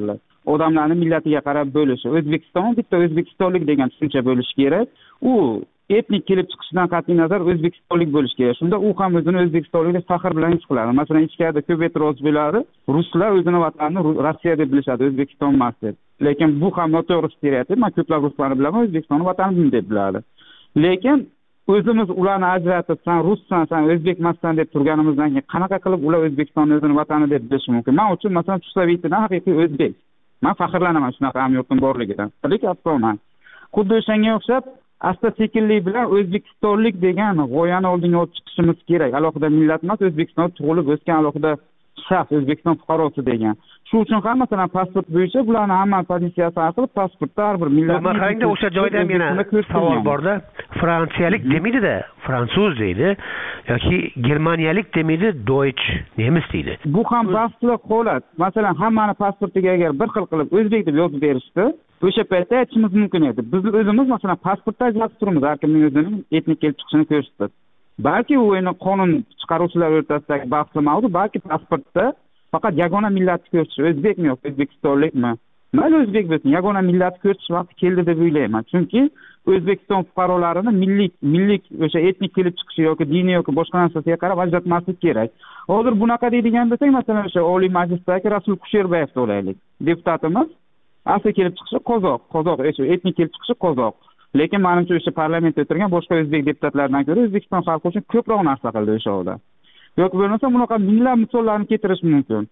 odamlarni millatiga qarab bo'lishi. O'zbekiston bitta o'zbekistonlik degan tushuncha bo'lishi kerak. U etnik kelib chiqishidan qat'iy nazar o'zbekistonlik bo'lishi kerak. Shunda u ham o'zini o'zbekistonlik deb faxr bilan his qiladi. Masalan, ichkarida ko'p e'tiroz bo'ladi. Ruslar o'zini vatanini Rossiya deb bilishadi, O'zbekiston emas deb. Lekin bu ham noto'g'ri stereotip. Men ko'plab ruslarni bilaman, O'zbekistonni vatanim deb biladi. Lekin o'zimiz ularni ajratib, sen russan, sen o'zbekmassan deb turganimizdan keyin qanaqa qilib ular O'zbekistonni o'zini vatani deb bilishi mumkin? Men uchun masalan Chustovitdan haqiqiy o'zbek. Men faxrlanaman shunaqa hamyurtim borligidan. Lekin afsonan. Xuddi o'shanga o'xshab asta-sekinlik bilan o'zbekistonlik degan g'oyani oldinga olib chiqishimiz kerak. Alohida millat emas, O'zbekistonda tug'ilib o'sgan alohida shaxs, O'zbekiston fuqarosi degan. Shu uchun ham masalan pasport bo'yicha bularni hamma pozitsiyasi asl pasportda har bir millat. Mahangda o'sha joyda ham yana savol borda. Fransiyalik demaydi-da, fransuz deydi yoki germaniyalik demaydi, Deutsch, nemis deydi. Bu ham bahsli holat. Masalan, hammani pasportiga agar bir xil qilib o'zbek deb yozib berishdi, o'sha paytda aytishimiz mumkin edi. Biz o'zimiz masalan pasportda ajratib turibmiz, har kimning o'zining etnik kelib chiqishini ko'rsatib. Balki u endi qonun chiqaruvchilar o'rtasidagi bahsli mavzu, balki pasportda faqat yagona millatni ko'rsatish, o'zbekmi yoki o'zbekistonlikmi? Mayli o'zbek bo'lsin, yagona millatni ko'rsatish vaqti keldi deb o'ylayman. Chunki O'zbekiston fuqarolarini milliy, milliy o'sha etnik kelib chiqishi yoki diniy yoki boshqa narsasiga qarab ajratmaslik kerak. Hozir bunaqa deydigan bo'lsak, masalan, o'sha Oliy Majlisdagi Rasul Kusherbayevni olaylik. Deputatimiz asli kelib chiqishi qozoq, qozoq, o'sha etnik kelib chiqishi qozoq. Lekin menimcha o'sha parlamentda o'tirgan boshqa o'zbek deputatlardan ko'ra O'zbekiston xalqi uchun ko'proq narsa qildi o'sha odam. Yoki bo'lmasa bunaqa minglab misollarni keltirish mumkin.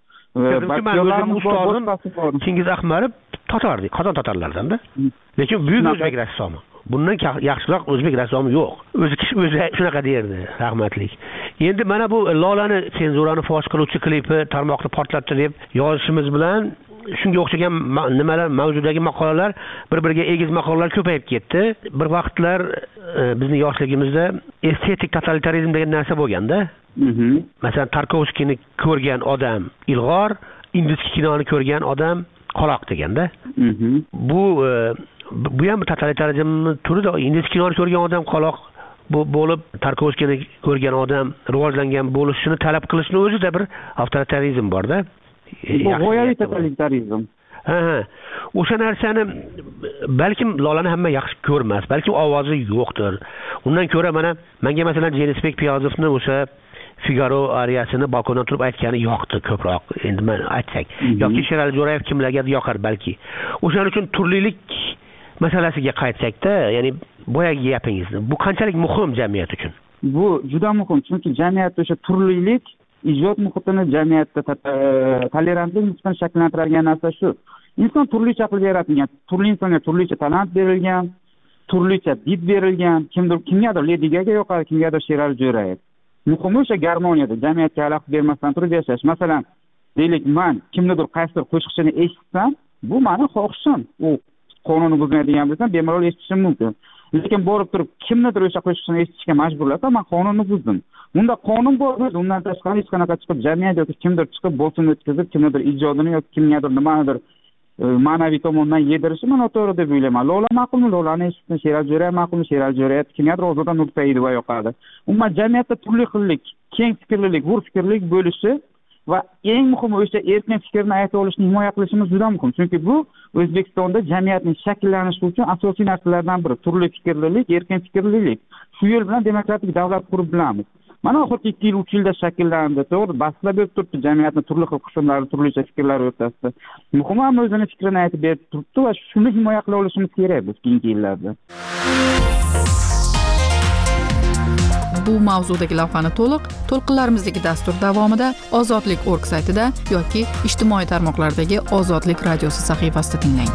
Ustozim Chingiz Ahmadov tatar, qozon tatarlardan-da. Lekin buyuk o'zbek rassomi. Bundan yaxshiroq o'zbek rassomi yo'q. O'zi kishi o'zi shunaqa derdi, rahmatlik. Endi mana bu Lolani senzurani fosh qiluvchi klipi tarmoqda portlatdi deb yozishimiz bilan shunga o'xshagan nimalar mavzudagi maqolalar bir-biriga egiz maqolalar ko'payib ketdi. Bir vaqtlar bizning yoshligimizda estetik totalitarizm degan narsa bo'lganda. Masalan, Tarkovskiyni ko'rgan odam ilg'or, ingichka kinoni ko'rgan odam qoloq deganda. Bu bu ham totalitarizmning turida. Ingichka kinoni ko'rgan odam qoloq bo'lib, Tarkovskiyni ko'rgan odam rivojlangan bo'lishini talab qilishni o'zida bir avtoritarizm bor-da. Bu g'oyaviy totalitarizm. Ha, ha. O'sha narsani balkim Lolani hamma yaxshi ko'rmas, balki ovozi yo'qdir. Undan ko'ra mana menga masalan Jenisbek Piyozovni o'sha Figaro ariyasini balkondan turib aytgani yoqdi ko'proq. Endi men aytsak, yoki Sherali Jo'rayev kimlarga yoqar balki. O'shaning uchun turlilik masalasiga qaytsak-da, ya'ni boyagi gapingizni. Bu qanchalik muhim jamiyat uchun? Bu juda muhim, chunki jamiyatda o'sha turlilik ijod muhitini jamiyatda tolerantlik muhitini shakllantiradigan narsa shu. Inson turlicha qilib yaratilgan, turli insonga turlicha talant berilgan, turlicha did berilgan, kimdir kimgadir Lady Gaga yoqadi, kimgadir Sherali Jo'rayev. Muhimi o'sha garmoniyada jamiyatga xalaqit bermasdan turib yashash. Masalan, deylik, men kimnidir qaysidir qo'shiqchini eshitsam, bu meni xohishim. U qonunni buzmaydigan bo'lsa, bemalol eshitishim mumkin. Lekin borib turib kimnidir o'sha qo'shiqchini eshitishga majburlasa, men qonunni buzdim. Bunda qonun bor, undan tashqari hech qanaqa chiqib jamiyat yoki kimdir chiqib bosim o'tkazib, kimnidir ijodini yoki kimgadir nimanidir ma'naviy tomondan yedirishi men noto'g'ri deb o'ylayman. Lola ma'qulmi? Lolani eshitdim. Sherali Jo'rayev ma'qulmi? Sherali Jo'rayev kimgadir Ozoda Nursaidova yoqadi. Umuman jamiyatda turli xillik, keng fikrlilik, hur fikrlik bo'lishi va eng muhimi o'sha erkin fikrni ayta olishni himoya qilishimiz juda muhim. Chunki bu O'zbekistonda jamiyatning shakllanishi uchun asosiy narsalardan biri. Turli fikrlilik, erkin fikrlilik. Shu yo'l bilan demokratik davlat qurib bilamiz. Mana oxirgi ikki yil, uch yilda shakllandi. To'g'ri, bahslar bo'lib turibdi jamiyatning turli xil qismlari, turlicha fikrlar o'rtasida. Muhimi ham o'zini fikrini aytib berib turibdi va shuni himoya qila olishimiz kerak biz keyingi yillarda. Bu mavzudagi lavhani to'liq to'lqinlarimizdagi dastur davomida ozodlik org saytida yoki ijtimoiy tarmoqlardagi Ozodlik radiosi sahifasida tinglang.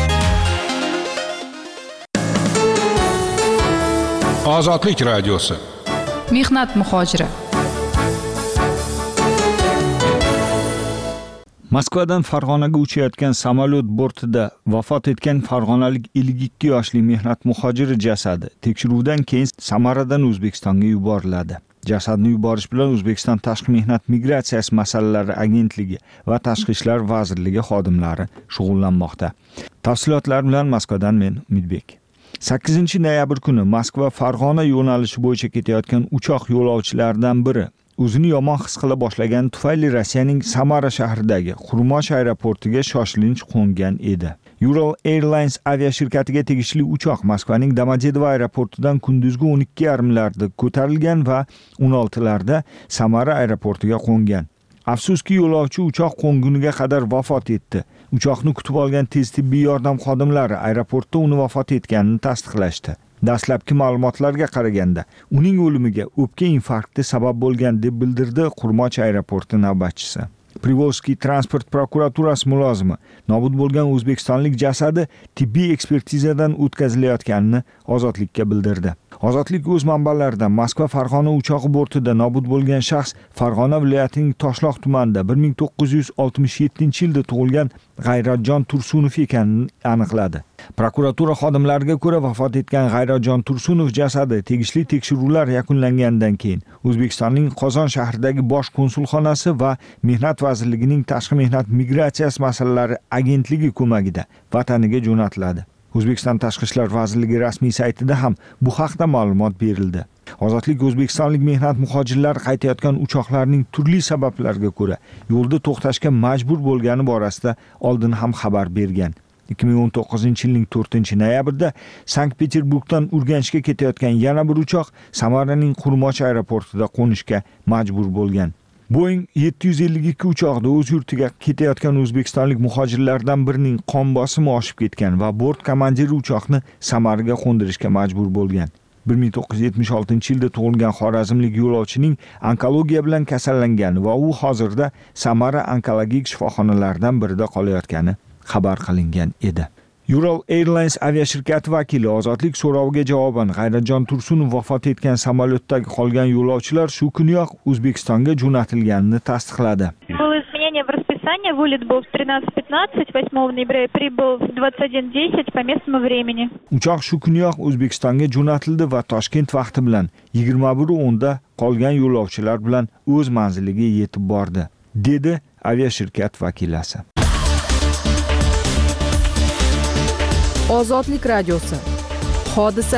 Ozodlik radiosi. Mehnat muhojiri. Moskvadan Farg'onaga uchayotgan samolyot bortida vafot etgan farg'onalik ellik ikki yoshli mehnat muhojiri jasadi tekshiruvdan keyin Samaradan O'zbekistonga yuboriladi. Jasadni yuborish bilan O'zbekiston Tashqi mehnat migratsiyasi masalalari agentligi va Tashqi ishlar vazirligi xodimlari shug'ullanmoqda. Tafsilotlar bilan Moskvadan men Umidbek. sakkizinchi noyabr kuni Moskva Farg'ona yo'nalishi bo'yicha ketayotgan uchoq yo'lovchilaridan biri o'zini yomon his qila boshlagani tufayli Rossiyaning Samara shahridagi Xurmoch aeroportiga shoshilinch qo'ngan edi. Ural Airlines aviashirkatiga tegishli uchoq Moskvaning Domodedovo aeroportidan kunduzgi o'n ikki yarim larda ko'tarilgan va o'n olti larda Samara aeroportiga qo'ngan. Afsuski, yo'lovchi uchoq qo'nguniga qadar vafot etdi. Uchoqni kutib olgan tez tibbiy yordam xodimlari aeroportda uni vafot etganini tasdiqlashdi. Dastlabki ma'lumotlarga qaraganda, uning o'limiga o'pka infarkti sabab bo'lgan deb bildirdi Xurmoch aeroporti navbatchisi. Privolskiy transport prokuraturasi mulozimi nobud bo'lgan o'zbekistonlik jasadi tibbiy ekspertizadan o'tkazilayotganini Ozodlikka bildirdi. Ozodlik o'z manbalaridan Moskva Farg'ona uchoqi bortida nobud bo'lgan shaxs Farg'ona viloyatining Toshloq tumanida bir ming to'qqiz yuz oltmish yettinchi yilda tug'ilgan G'ayratjon Tursunov ekanini aniqladi. Prokuratura xodimlariga ko'ra, vafot etgan G'ayratjon Tursunov jasadi tegishli tekshiruvlar yakunlangandan keyin O'zbekistonning Qozon shahridagi bosh konsulxonasi va Mehnat vazirligining Tashqi mehnat migratsiyasi masalalari agentligi ko'magida vataniga jo'natiladi. O'zbekiston Tashqi ishlar vazirligi rasmiy saytida ham bu haqda ma'lumot berildi. Ozodlik O'zbekistonlik mehnat muhojirlari qaytayotgan uchoqlarning turli sabablarga ko'ra yo'lda to'xtashga majbur bo'lgani borasida oldin ham xabar bergan. ikki ming o'n to'qqizinchi yilning to'rtinchi noyabrida Sankt-Peterburgdan Urganchga ketayotgan yana bir uchoq Samaraning Xurmoch aeroportida qo'nishga majbur bo'lgan. Boeing yetti yuz ellik ikki uchoqda o'z yurtiga ketayotgan o'zbekistonlik muhojirlardan birining qon bosimi oshib ketgan va bort komandiri uchoqni Samarga qo'ndirishga majbur bo'lgan. bir ming to'qqiz yuz yetmish oltinchi yilda tug'ilgan xorazmlik yo'lovchining onkologiya bilan kasallangan va u hozirda Samara onkologik shifoxonalaridan birida qolayotgani xabar qilingan edi. Ural Airlines aviashirkati vakili Ozodlik so'roviga javoban G'ayratjon Tursunov vafot etgan samolyotdagi qolgan yo'lovchilar shu kuniyoq O'zbekistonga jo'natilganini tasdiqladi. Было изменение в расписании, вылет был в тринадцать пятнадцать, восьмого ноября и прибыл в двадцать один десять по местному времени. Uchoq shu kuniyoq O'zbekistonga jo'natildi va Toshkent vaqti bilan yigirma bir o'nda qolgan yo'lovchilar bilan o'z manziliga yetib bordi, dedi aviashirkat vakilasi. Ozodlik radiosi. Hodisa.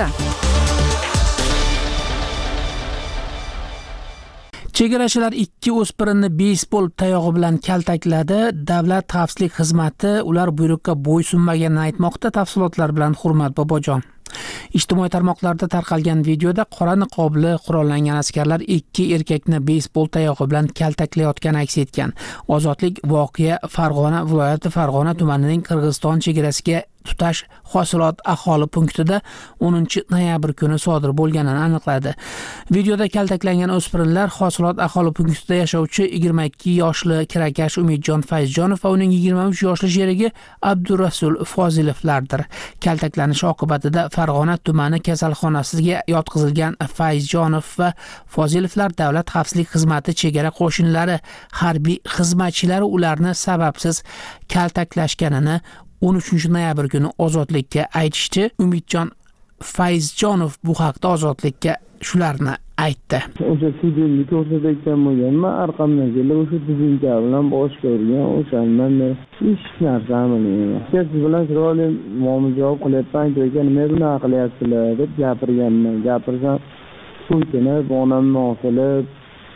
Chegarachilar ikki o'spirinni beysbol tayog'i bilan kaltakladi. Davlat xavfsizlik xizmati ular buyruqqa bo'ysunmaganini aytmoqda. Tafsilotlar bilan Hurmat Bobojon. Ijtimoiy tarmoqlarda tarqalgan videoda qora niqobli qurollangan askarlar ikki erkakni beysbol tayog'i bilan kaltaklayotgani aks etgan. Ozodlik voqea Farg'ona viloyati Farg'ona tumanining Qirg'iziston chegarasiga tutash hosilot aholi punktida o'ninchi noyabr kuni sodir bo'lganini aniqladi. Videoda kaltaklangan o'spirinlar hosilot aholi punktida yashovchi yigirma ikki yoshli kirakash Umidjon Fayzjonov va uning yigirma uch yoshli sherigi Abdurasul Fozilovlardir. Kaltaklanish oqibatida Farg'ona tumani kasalxonasiga yotqizilgan Fayzjonov va Fozilovlar Davlat xavfsizlik xizmati chegara qo'shinlari harbiy xizmatchilari ularni sababsiz kaltaklashganini o'n uchinchi noyabr kuni Ozodlikka aytishdi. Umidjon Fayzjonov bu haqda Ozodlikka shularni aytdi. O'sha videoni ko'rsatayotgan bo'lganman, orqamdan kelib o'sha tuzinka bilan bosh ko'rgan, o'shandan hech narsa bilmayman. Siz bilan chiroyli muomala javob qilyapman, ekan nima bunaqa qilyapsizlar deb gapirganman. Gapirsam, so'kinib, onamni osilib,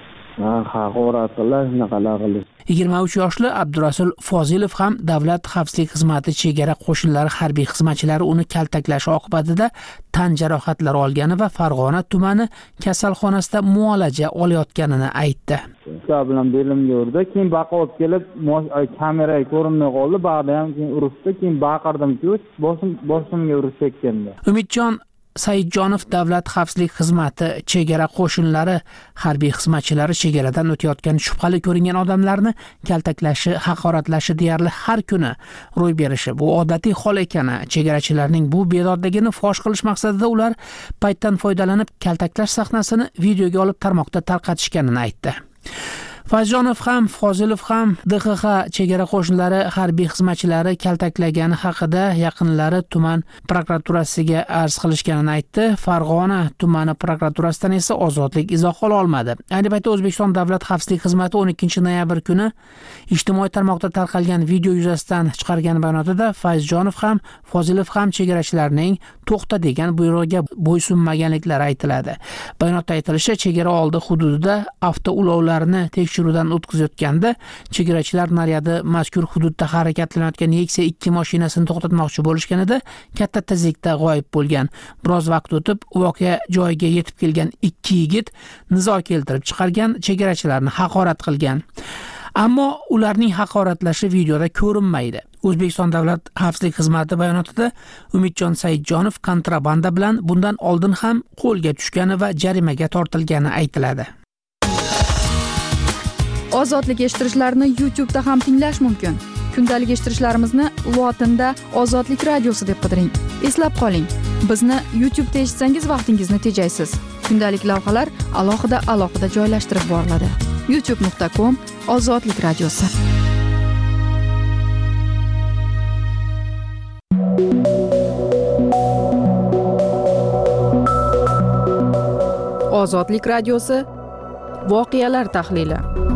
haqorat qilib, shunaqalar qildi. yigirma uch yoshli Abdurasul Fozilov ham Davlat xavfsizlik xizmati chegara qo'shinlari harbiy xizmatchilari uni kaltaklashi oqibatida tan jarohatlari olgani va Farg'ona tumani kasalxonasida muolaja olayotganini aytdi. Ular bilan belimga urdi, keyin baqirib kelib, kameraga ko'rinmay qoldi, ba'da ham keyin urishdi, keyin baqirdim-ku, boshim boshimga urib ketgandi. Umidjon Saidjonov Davlat xavfsizlik xizmati chegara qo'shinlari harbiy xizmatchilari chegaradan o'tayotgan shubhali ko'ringan odamlarni kaltaklashi, haqoratlashi deyarli har kuni ro'y berishi bu odatiy hol ekani, chegarachilarning bu bedodligini fosh qilish maqsadida ular paytdan foydalanib kaltaklash sahnasini videoga olib tarmoqda tarqatishganini aytdi. Fayzjonov ham, Fozilov ham D X X chegara qo'shinlari harbiy xizmatchilari kaltaklagani haqida yaqinlari tuman prokuraturasiga arz qilishganini aytdi. Farg'ona tumani prokuraturasidan esa ozodlik izoh ola olmadi. Ayni paytda O'zbekiston Davlat xavfsizlik xizmati o'n ikkinchi noyabr kuni ijtimoiy tarmoqda tarqalgan video yuzasidan chiqargan bayonotida Fayzjonov ham, Fozilov ham chegarachilarning to'xta degan buyrug'iga bo'ysunmaganliklari aytiladi. Bayonotda aytilishicha, chegara oldi hududida avtoulovlarni tekshiruvdan o'tkazayotganda chegarachilar naryadi mazkur hududda harakatlanayotgan Nexia ikki mashinasini to'xtatmoqchi bo'lishganida katta tezlikda g'oyib bo'lgan. Biroz vaqt o'tib voqea joyiga yetib kelgan ikki yigit nizo keltirib chiqargan, chegarachilarni haqorat qilgan. Ammo ularning haqoratlashi videoda ko'rinmaydi. O'zbekiston Davlat xavfsizlik xizmati bayonotida Umidjon Saidjonov kontrabanda bilan bundan oldin ham qo'lga tushgani va jarimaga tortilgani aytiladi. Ozodlik eshittirishlarni YouTube da ham tinglash mumkin. Kundalik eshittirishlarimizni lotinda Ozodlik radiosi deb qidiring. Eslab qoling, bizni YouTube da eshitsangiz vaqtingizni tejaysiz. Kundalik lavhalar alohida alohida joylashtirib boriladi. youtube nuqta com Ozodlik radiosi. Ozodlik radiosi voqealar tahlili.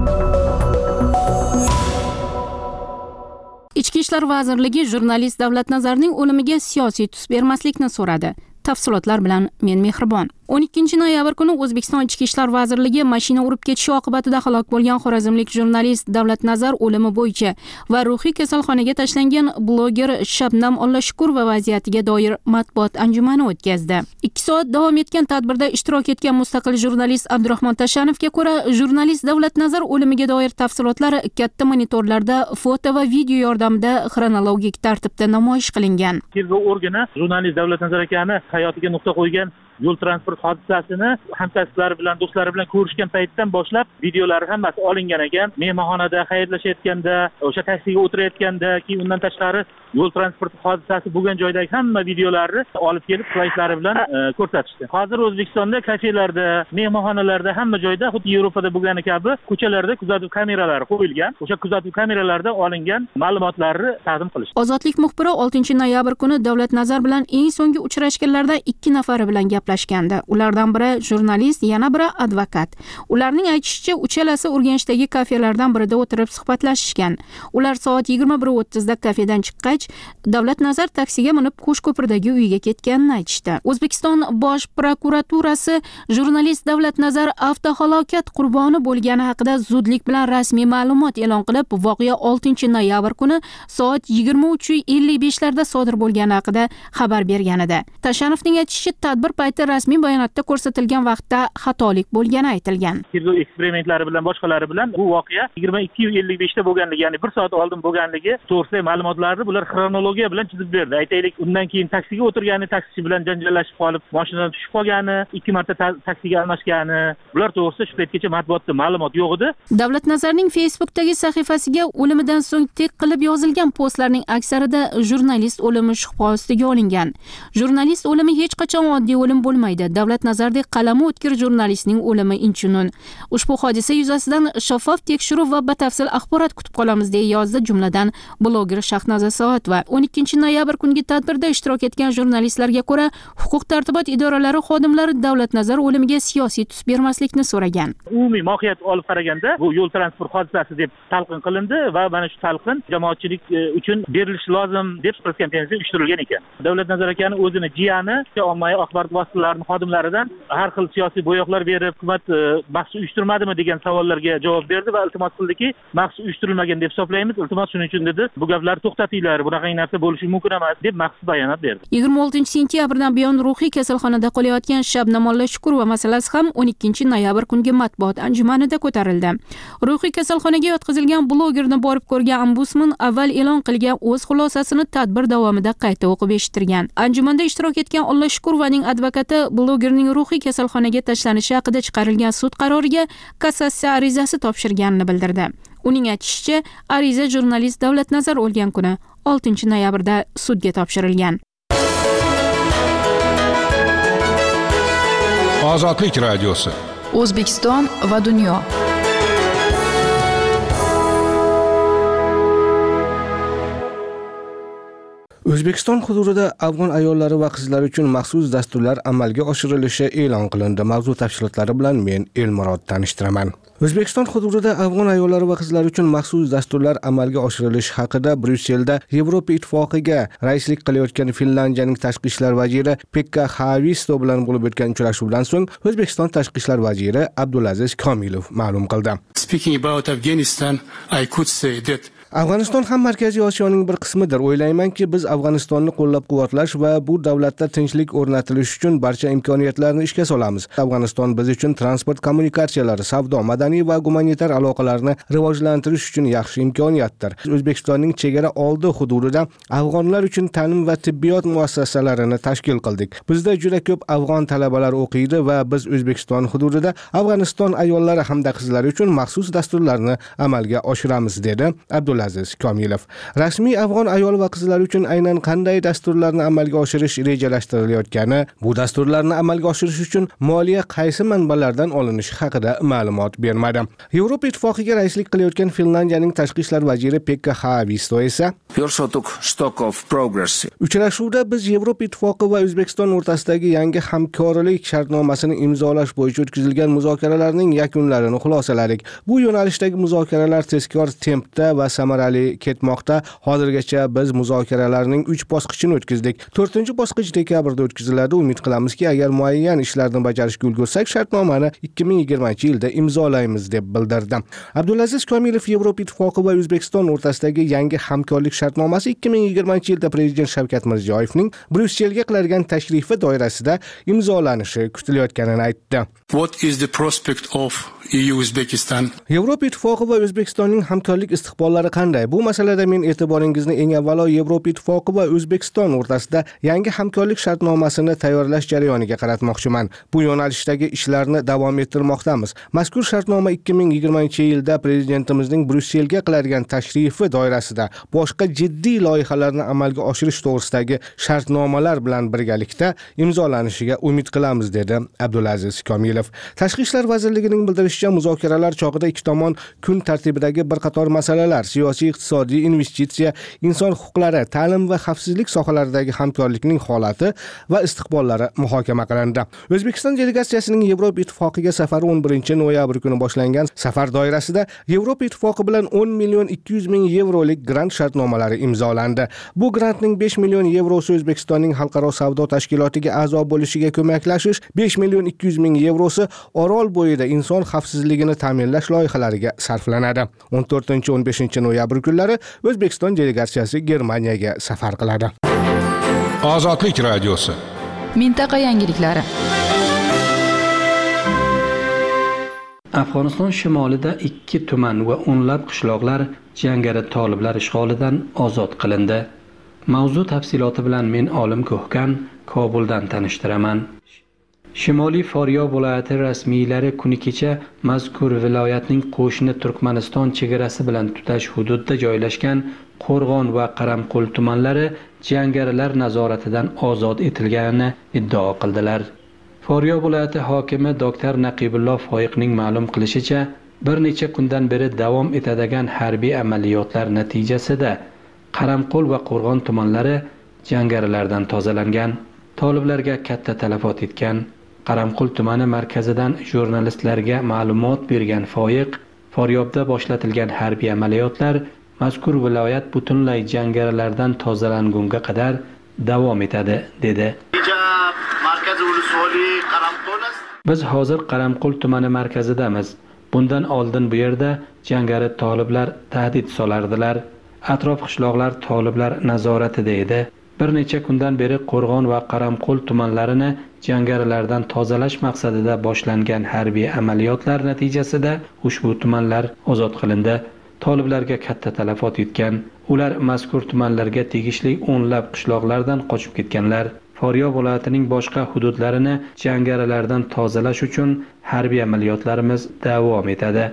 Ichki ishlar vazirligi jurnalist Davlatnazarning o'limiga siyosiy tus bermaslikni so'radi. Tafsilotlar bilan men Mehribon. o'n ikkinchi noyabr kuni O'zbekiston Ichki ishlar vazirligi mashina urib ketishi oqibatida halok bo'lgan xorazmlik jurnalist Davlatnazar o'limi bo'yicha va ruhiy kasalxonaga tashlangan bloger Shabnam Ollashukurova vaziyatiga doir matbuot anjumani o'tkazdi. ikki soat davom etgan tadbirda ishtirok etgan mustaqil jurnalist Abdurahmon Tashanovga ko'ra, jurnalist Davlatnazar o'limiga doir tafsilotlar katta monitorlarda foto va video yordamida xronologik tartibda namoyish qilingan. Tergov organi jurnalist Davlatnazar akani hayotiga nuqta qo'ygan yo'l transport hodisasini hamkasblari bilan, do'stlari bilan ko'rishgan paytdan boshlab videolari hammasi olingan ekan. Mehmonxonada xayrlashayotganda, o'sha taksiga o'tirayotganda, keyin undan tashqari yo'l transport hodisasi bo'lgan joydagi hamma videolarni olib kelib slaydlari bilan ko'rsatishdi. Hozir O'zbekistonda kafelarda, mehmonxonalarda, hamma joyda xuddi Yevropada bo'lgani kabi ko'chalarda kuzatuv kameralari qo'yilgan. O'sha kuzatuv kameralarida olingan ma'lumotlarni taqdim qilishdi. Ozodlik muxbiri oltinchi noyabr kuni Davlatnazar bilan eng so'nggi uchrashganlarida ikki nafari bilan gaplashgandi. Ulardan biri jurnalist, yana biri advokat. Ularning aytishicha, uchalasi Urganchdagi kafelardan birida o'tirib suhbatlashishgan. Ular soat yigirma bir o'ttiz da kafedan chiqqach, Davlatnazar taksiga minib Qo'shko'pirdagi uyiga ketganini aytishdi. O'zbekiston Bosh prokuraturasi jurnalist Davlatnazar avtohalokat qurboni bo'lgani haqida zudlik bilan rasmiy ma'lumot e'lon qilib, voqea oltinchi noyabr kuni soat yigirma uch ellik besh larda sodir bo'lgani haqida xabar bergan edi. Tashanovning aytishicha, tadbir payti rasmiy bayonotda ko'rsatilgan vaqtda xatolik bo'lgani aytilgan. Tergov eksperimentlari bilan boshqalari bilan bu voqea yigirma ikki ellik besh da bo'lganligi, ya'ni bir soat oldin bo'lganligi to'g'risidagi ma'lumotlarni bular xronologiya bilan chizib berdi. Aytaylik, undan keyin taksiga o'tirgani, taksichi bilan janjallashib qolib, mashinadan tushib qolgani, ikki marta taksiga almashgani, bular to'g'risida shu paytgacha matbuotda ma'lumot yo'q edi. Davlatnazarning Facebook'dagi sahifasiga o'limidan so'ng tek qilib yozilgan postlarning aksarida jurnalist o'limi shubha ostiga olingan. Jurnalist o'limi hech qachon oddiy o'lim bo'lmaydi. Davlatnazardek qalami o'tkir jurnalistning o'limi inchunun. Ushbu hodisa yuzasidan shaffof tekshiruv va batafsil axborot kutib qolamiz deya yozdi, jumladan bloger Shahnoza Soat. Va o'n ikkinchi noyabr kungi tadbirda ishtirok etgan jurnalistlarga ko'ra, huquq tartibot idoralari xodimlari Davlatnazar o'limiga siyosiy tus bermaslikni so'ragan. Umumiy mohiyat olib qaraganda, bu yo'l transport hodisasi deb talqin qilindi va mana shu talqin jamoatchilik uchun berilishi lozim deb press konferensiya uyushtirilgan ekan. Davlatnazar akani o'zini jiyani ommaviy axborot vositalarining xodimlaridan har xil siyosiy bo'yoqlar berib, hukumat maxsus uyushtirmadimi degan savollarga javob berdi va iltimos qildiki, maxsus uyushtirilmagan deb hisoblaymiz. Iltimos, shuning uchun dedi, bu gaplarni to'xtatinglar, bunaqa narsa bo'lishi mumkin emas deb maxsus bayonot berdi. yigirma oltinchi sentyabrdan buyon ruhiy kasalxonada qolayotgan Shabnam Ollashukurova masalasi ham o'n ikkinchi noyabr kungi matbuot anjumanida ko'tarildi. Ruhiy kasalxonaga yotqizilgan blogerni borib ko'rgan ombudsman avval e'lon qilgan o'z xulosasini tadbir davomida qayta o'qib eshittirgan. Anjumanda ishtirok etgan Ollashukurovaning advokati blogerning ruhiy kasalxonaga tashlanishi haqida chiqarilgan sud qaroriga kassatsiya arizasi topshirganini bildirdi. Uning aytishicha, ariza jurnalist Davlatnazar o'lgan kuni oltinchi noyabrda sudga topshirilgan. Ozodlik radiosi. O'zbekiston va dunyo. O'zbekiston hududida afg'on ayollari va qizlari uchun maxsus dasturlar amalga oshirilishi e'lon qilindi. Mavzu tafsilotlari bilan men Elmurod tanishtiraman. O'zbekiston hududida afg'on ayollari va qizlari uchun maxsus dasturlar amalga oshirilishi haqida Bryusselda Yevropa Ittifoqiga raislik qilayotgan Finlandiyaning tashqi ishlar vaziri Pekka Haavisto bilan bo'lib o'tgan uchrashuvdan so'ng O'zbekiston tashqi ishlar vaziri Abdulaziz Komilov ma'lum qildi. Speaking about Afghanistan, I could say that Afg'oniston ham Markaziy Osiyoning bir qismidir. O'ylaymanki, biz Afg'onistonni qo'llab-quvvatlash va bu davlatda tinchlik o'rnatilishi uchun barcha imkoniyatlarni ishga solamiz. Afg'oniston biz uchun transport kommunikatsiyalari, savdo, madaniy va gumanitar aloqalarni rivojlantirish uchun yaxshi imkoniyatdir. O'zbekistonning chegara oldi hududida afg'onlar uchun ta'lim va tibbiyot muassasalarini tashkil qildik. Bizda juda ko'p afg'on talabalar o'qiydi va biz O'zbekiston hududida Afg'oniston ayollari hamda qizlari uchun maxsus dasturlarni amalga oshiramiz, dedi Abdulla Aziz Komilov. Rasmiy afg'on ayol va qizlar uchun aynan qanday dasturlarni amalga oshirish rejalashtirilayotgani, bu dasturlarni amalga oshirish uchun moliya qaysi manbalardan olinishi haqida ma'lumot bermadi. Yevropa Ittifoqiga raislik qilayotgan Finlandiyaning tashqi ishlar vaziri Pekka Haavisto esa uchrashuvda biz Yevropa Ittifoqi va O'zbekiston o'rtasidagi yangi hamkorlik shartnomasini imzolash bo'yicha o'tkazilgan muzokaralarning yakunlarini xulosaladik. Bu yo'nalishdagi muzokaralar tezkor tempda va samarali ketmoqda. Hozirgacha biz muzokaralarning uch bosqichini o'tkazdik. to'rtinchi bosqich dekabrda o'tkaziladi. Umid qilamizki, agar muayyan ishlarni bajarishga ulgursak, shartnomani ikki ming yigirmanchi yilda imzolaymiz, deb bildirdi. Abdulaziz Komilov Yevropa Ittifoqi va O'zbekiston o'rtasidagi yangi hamkorlik shartnomasi ikki ming yigirmanchi yilda Prezident Shavkat Mirziyoyevning Bryusselga qiladigan tashrifi doirasida imzolanishi kutilayotganini aytdi. What is the prospect of E U Uzbekistan? Yevropa Ittifoqi va O'zbekistonning hamkorlik istiqbollari qanday? Bu masalada men e'tiboringizni eng avvalo Yevropa Ittifoqi va O'zbekiston o'rtasida yangi hamkorlik shartnomasini tayyorlash jarayoniga qaratmoqchiman. Bu yo'nalishdagi ishlarni davom ettirmoqdamiz. Mazkur shartnoma ikki ming yigirmanchi yilda Prezidentimizning Bryusselga qiladigan tashrifi doirasida boshqa jiddiy loyihalarni amalga oshirish to'g'risidagi shartnomalar bilan birgalikda imzolanishiga umid qilamiz, dedi Abdulaziz Komilov. Tashqi ishlar vazirligining bildirishicha, muzokaralar chog'ida ikki tomon kun tartibidagi bir qator masalalar, siyosiy, iqtisodiy, investitsiya, inson huquqlari, ta'lim va xavfsizlik sohalaridagi hamkorlikning holati va istiqbollari muhokama qilindi. O'zbekiston delegatsiyasining Yevropa Ittifoqiga safari o'n birinchi noyabr kuni boshlangan. Safar doirasida Yevropa Ittifoqi bilan o'n million ikki yuz ming yevrolik grant shartnomalari imzolandi. Bu grantning besh million yevrosi O'zbekistonning xalqaro savdo tashkilotiga a'zo bo'lishiga ko'maklashish, besh million ikki yuz ming yevrosi Orol bo'yida inson xavfsizligini ta'minlash loyihalariga sarflanadi. o'n to'rtinchi o'n beshinchi noyabr kunlari O'zbekiston delegatsiyasi Germaniyaga safar qiladi. Ozodlik radiosi. Mintaqa yangiliklari. Afg'oniston shimolida ikki tuman va o'nlab qishloqlar jangari toliblar ishg'olidan ozod qilindi. Mavzu tafsiloti bilan men Olim Ko'hkan Kobuldan tanishtiraman. Shimoliy Foryo viloyati rasmiylari kuni kecha mazkur viloyatning qo'shni Turkmaniston chegarasi bilan tutash hududida joylashgan Qo'rg'on va Qaramqul tumanlari jangarilar nazoratidan ozod etilganini iddao qildilar. Foryo viloyati hokimi doktor Naqibulloh Foyiqning ma'lum qilishicha, bir necha kundan beri davom etadigan harbiy amaliyotlar natijasida Qaramqul va Qo'rg'on tumanlari jangarilardan tozalangan. Toliblarga katta talafot yetgan. Qaramqul tumani markazidan jurnalistlarga ma'lumot bergan Foyiq, Faryobda boshlatilgan harbiy amaliyotlar mazkur viloyat butunlay jangarilardan tozalangunga qadar davom etadi, dedi. Biz hozir Qaramqul tumani markazidamiz. Bundan oldin bu yerda jangari toliblar tahdid solardilar. Atrof qishloqlar toliblar nazoratida edi. Bir necha kundan beri Qo'rg'on va Qaramqul tumanlarini jangarilardan tozalash maqsadida boshlangan harbiy amaliyotlar natijasida ushbu tumanlar ozod qilindi. Toliblarga katta talafot yetgan. Ular mazkur tumanlarga tegishli o'nlab qishloqlardan qochib ketganlar. Foryo viloyatining boshqa hududlarini jangarilardan tozalash uchun harbiy amaliyotlarimiz davom etadi.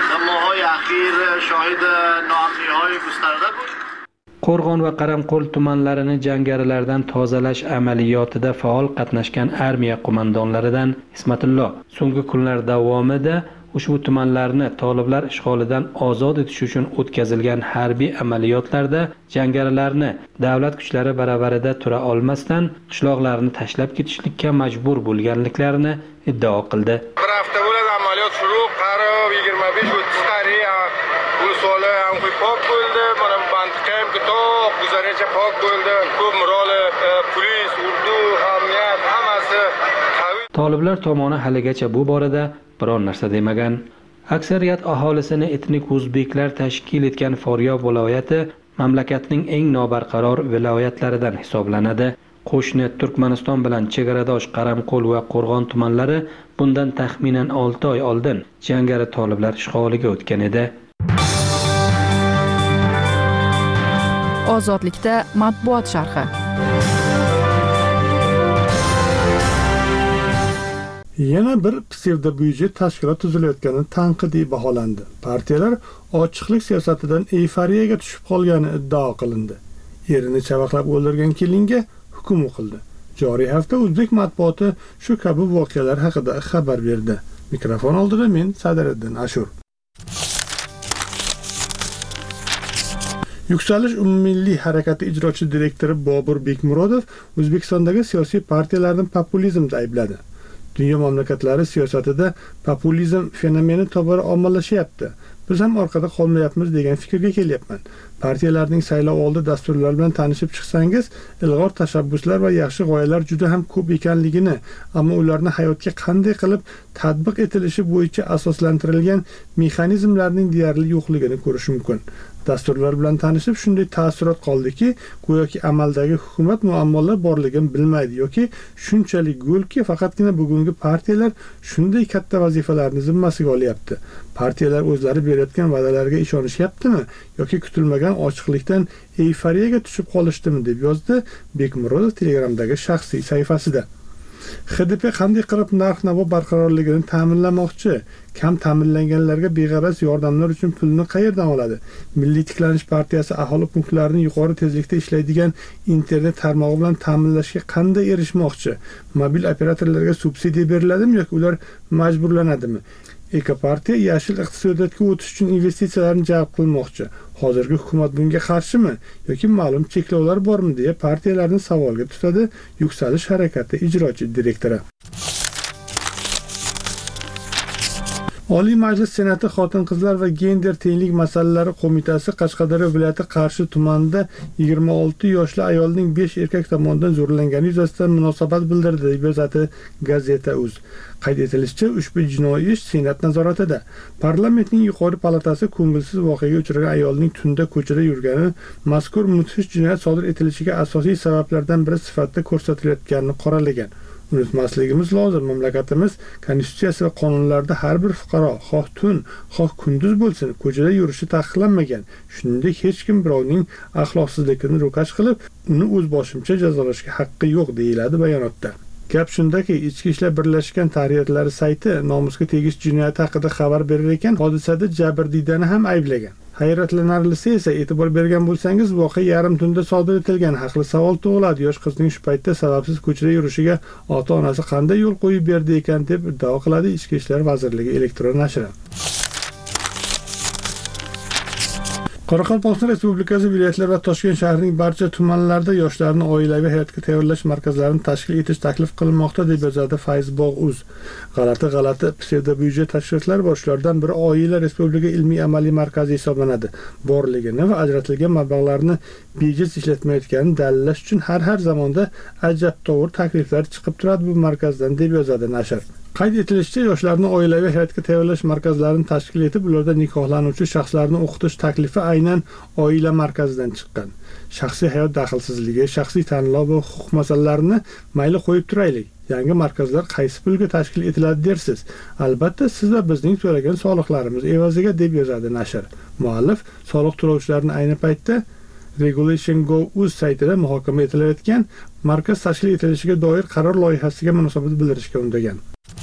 Qo'rg'on va Qaramqul tumanlarini jangarilardan tozalash amaliyotida faol qatnashgan armiya qo'mondonlaridan Ismatullo so'nggi kunlar davomida ushbu tumanlarni toliblar ishg'olidan ozod etish uchun o'tkazilgan harbiy amaliyotlarda jangarilarni davlat kuchlari baravarida tura olmasdan qishloqlarni tashlab ketishlikka majbur bo'lganliklarini iddao qildi. Bir hafta bo'ladi amaliyot shuruq, qarib yigirma besh o'ttiz qariya bu soli ham pok bo'ldi. Mana bandiqa ham kitob, guzaracha pok bo'ldi. Ko'p miroli, polis, urdu, hamiyat hammasi Toliblar tomoni haligacha bu borada biror narsa demagan. Aksariyat aholisini etnik o'zbeklar tashkil etgan Faryob viloyati mamlakatning eng nobarqaror viloyatlaridan hisoblanadi. Qo'shni Turkmaniston bilan chegaradosh Qaramqo'l va Qo'rg'on tumanlari bundan taxminan olti oy oldin jangari toliblar ishg'oliga o'tgan edi. Ozodlikda matbuot sharhi. Yana bir psevdobudjet tashkilot tuzilayotgani tanqidiy baholandi. Partiyalar ochiqlik siyosatidan euforiyaga tushib qolgani iddao qilindi. Erini chavaqlab o'ldirgan kelinga hukm o'qildi. Joriy hafta o'zbek matbuoti shu kabi voqealar haqida xabar berdi. Mikrofon oldida men Sadiriddin Ashur. Yuksalish umummilliy harakati ijrochi direktori Bobur Bekmurodov O'zbekistondagi siyosiy partiyalarni populizmda aybladi. Dunyo mamlakatlari siyosatida populizm fenomeni tobora ommalashyapti. Biz ham orqada qolmayapmiz degan fikrga kelyapman. Partiyalarning saylov oldi dasturlari bilan tanishib chiqsangiz, ilg'or tashabbuslar va yaxshi g'oyalar juda ham ko'p ekanligini, ammo ularni hayotga qanday qilib tatbiq etilishi bo'yicha asoslantirilgan mexanizmlarning deyarli yo'qligini ko'rish mumkin. Dasturlar bilan tanishib shunday ta'ssurot qoldiki, go'yoki amaldagi hukumat muammolar borligini bilmaydi yoki shunchalik go'lki faqatgina bugungi partiyalar shunday katta vazifalarni zimmasiga olyapti. Partiyalar o'zlari berayotgan va'dalarga ishonishyaptimi yoki kutilmagan ochiqlikdan euforiyaga tushib qolishdimi deb yozdi Bekmurodov Telegramdagi shaxsiy sahifasida. X D P qanday qilib narx-navo barqarorligini ta'minlamoqchi? Kam ta'minlanganlarga beg'araz yordamlar uchun pulni qayerdan oladi? Milliy tiklanish partiyasi aholi punktlarini yuqori tezlikda ishlaydigan internet tarmog'i bilan ta'minlashga qanday erishmoqchi? Mobil operatorlarga subsidiya beriladimi yoki ular majburlanadimi? Ekopartiya yashil iqtisodiyotga o'tish uchun investitsiyalarni jalb qilmoqchi. Hozirgi hukumat bunga qarshimi yoki ma'lum cheklovlar bormi deya partiyalarni savolga tutadi Yuksalish harakati ijrochi direktori. Oliy Majlis Senati Xotin-qizlar va gender tenglik masalalari qo'mitasi Qashqadaryo viloyati Qarshi tumanida yigirma olti yoshli ayolning besh erkak tomonidan zo'rlangani yuzasidan munosabat bildirdi deb yozadi Gazeta.uz. Qayd etilishicha, ushbu jinoiy ish Senat nazoratida. Parlamentning yuqori palatasi ko'ngilsiz voqeaga uchragan ayolning tunda ko'chada yurgani mazkur mudhish jinoyat sodir etilishiga asosiy sabablardan biri sifatida ko'rsatilayotganini qoralagan. Unutmasligimiz lozim, mamlakatimiz konstitutsiyasi va qonunlarda har bir fuqaro xoh tun, xoh kunduz bo'lsin, ko'chada yurishi taqiqlanmagan. Shuningdek, hech kim birovning axloqsizligini ro'kash qilib, uni o'z boshimcha jazolashga haqqi yo'q deyiladi bayonotda. Gap shundaki, Ichki ishlar birlashgan tahriyatlari sayti nomusga tegish jinoyati haqida xabar berar ekan, hodisada jabrdiydani ham ayblagan. Hayratlanarlisi esa, e'tibor bergan bo'lsangiz, voqea yarim tunda sodir etilgan. Haqli savol tug'iladi. Yosh qizning shu paytda sababsiz ko'chada yurishiga ota-onasi qanday yo'l qo'yib berdi ekan deb iddao qiladi Ichki ishlar vazirligi elektron nashri. Qoraqalpog'iston Respublikasi viloyatlar va Toshkent shahrining barcha tumanlarida yoshlarni oilaviy hayotga tayyorlash markazlarini tashkil etish taklif qilinmoqda deb yozadi Facebook.uz. G'alati-g'alati psevdobudjet tashkilotlari bor. Shulardan biri Oila Respublika ilmiy amaliy markazi hisoblanadi. Borligini va ajratilgan mablag'larni bejiz ishlatmayotganini dalillash uchun har har zamonda ajabtovur takliflar chiqib turadi bu markazdan deb yozadi nashr. Qayd etilishicha, yoshlarni oilaviy hayotga tayyorlash markazlarini tashkil etib, ularda nikohlanuvchi shaxslarni o'qitish taklifi aynan oila markazidan chiqqan. Shaxsiy hayot daxlsizligi, shaxsiy tanlov va huquq masalalarini mayli qo'yib turaylik. Yangi markazlar qaysi pulga tashkil etiladi dersiz? Albatta, siz va bizning to'lagan soliqlarimiz evaziga deb yozadi nashr. Muallif soliq to'lovchilarni ayni paytda Regulation.go.uz saytida muhokama etilayotgan markaz tashkil etilishiga doir qaror loyihasiga munosabat bildirishga undagan.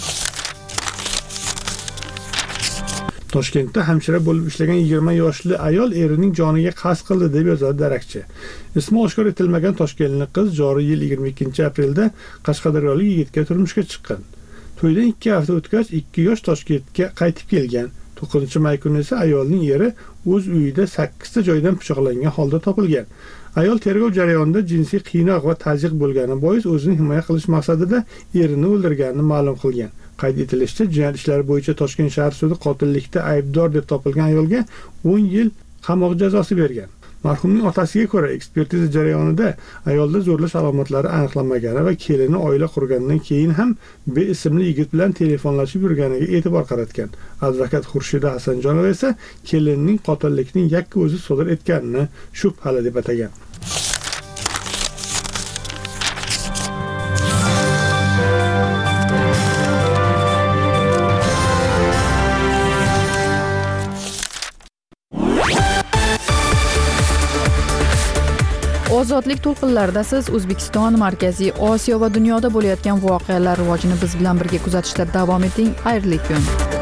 Toshkentda hamshira bo'lib ishlagan yigirma yoshli ayol erining joniga qasd qildi deb yozadi darakchi. Ismi oshkor etilmagan toshkentlik qiz joriy yil yigirma ikkinchi aprelda Qashqadaryolik yigitga turmushga chiqqan. To'ydan ikki hafta o'tgach ikki yosh Toshkentga qaytib kelgan. to'qqizinchi may kuni esa ayolning eri o'z uyida sakkizta joydan pichoqlangan holda topilgan. Ayol tergov jarayonida jinsiy qiynoq va tazyiq bo'lgani bois o'zini himoya qilish maqsadida erini o'ldirganini ma'lum qilgan. Qayd etilishicha, jinoyat ishlari bo'yicha Toshkent shahar sudi qotillikda aybdor deb topilgan ayolga o'n yil qamoq jazosi bergan. Marhumning otasiga ko'ra, ekspertiza jarayonida ayolda zo'rlash alomatlari aniqlanmagani va kelini oila qurgandan keyin ham beismli yigit bilan telefonlashib yurganiga e'tibor qaratgan. Advokat Xurshida Hasanjonova esa kelinning qotillikning yakka o'zi sodir etganini shubhali deb atagan. Ozodlik to'lqinlarida siz O'zbekiston, Markaziy Osiyo va dunyoda bo'layotgan voqealar rivojini biz bilan birga kuzatishda davom eting. Xayrli kun.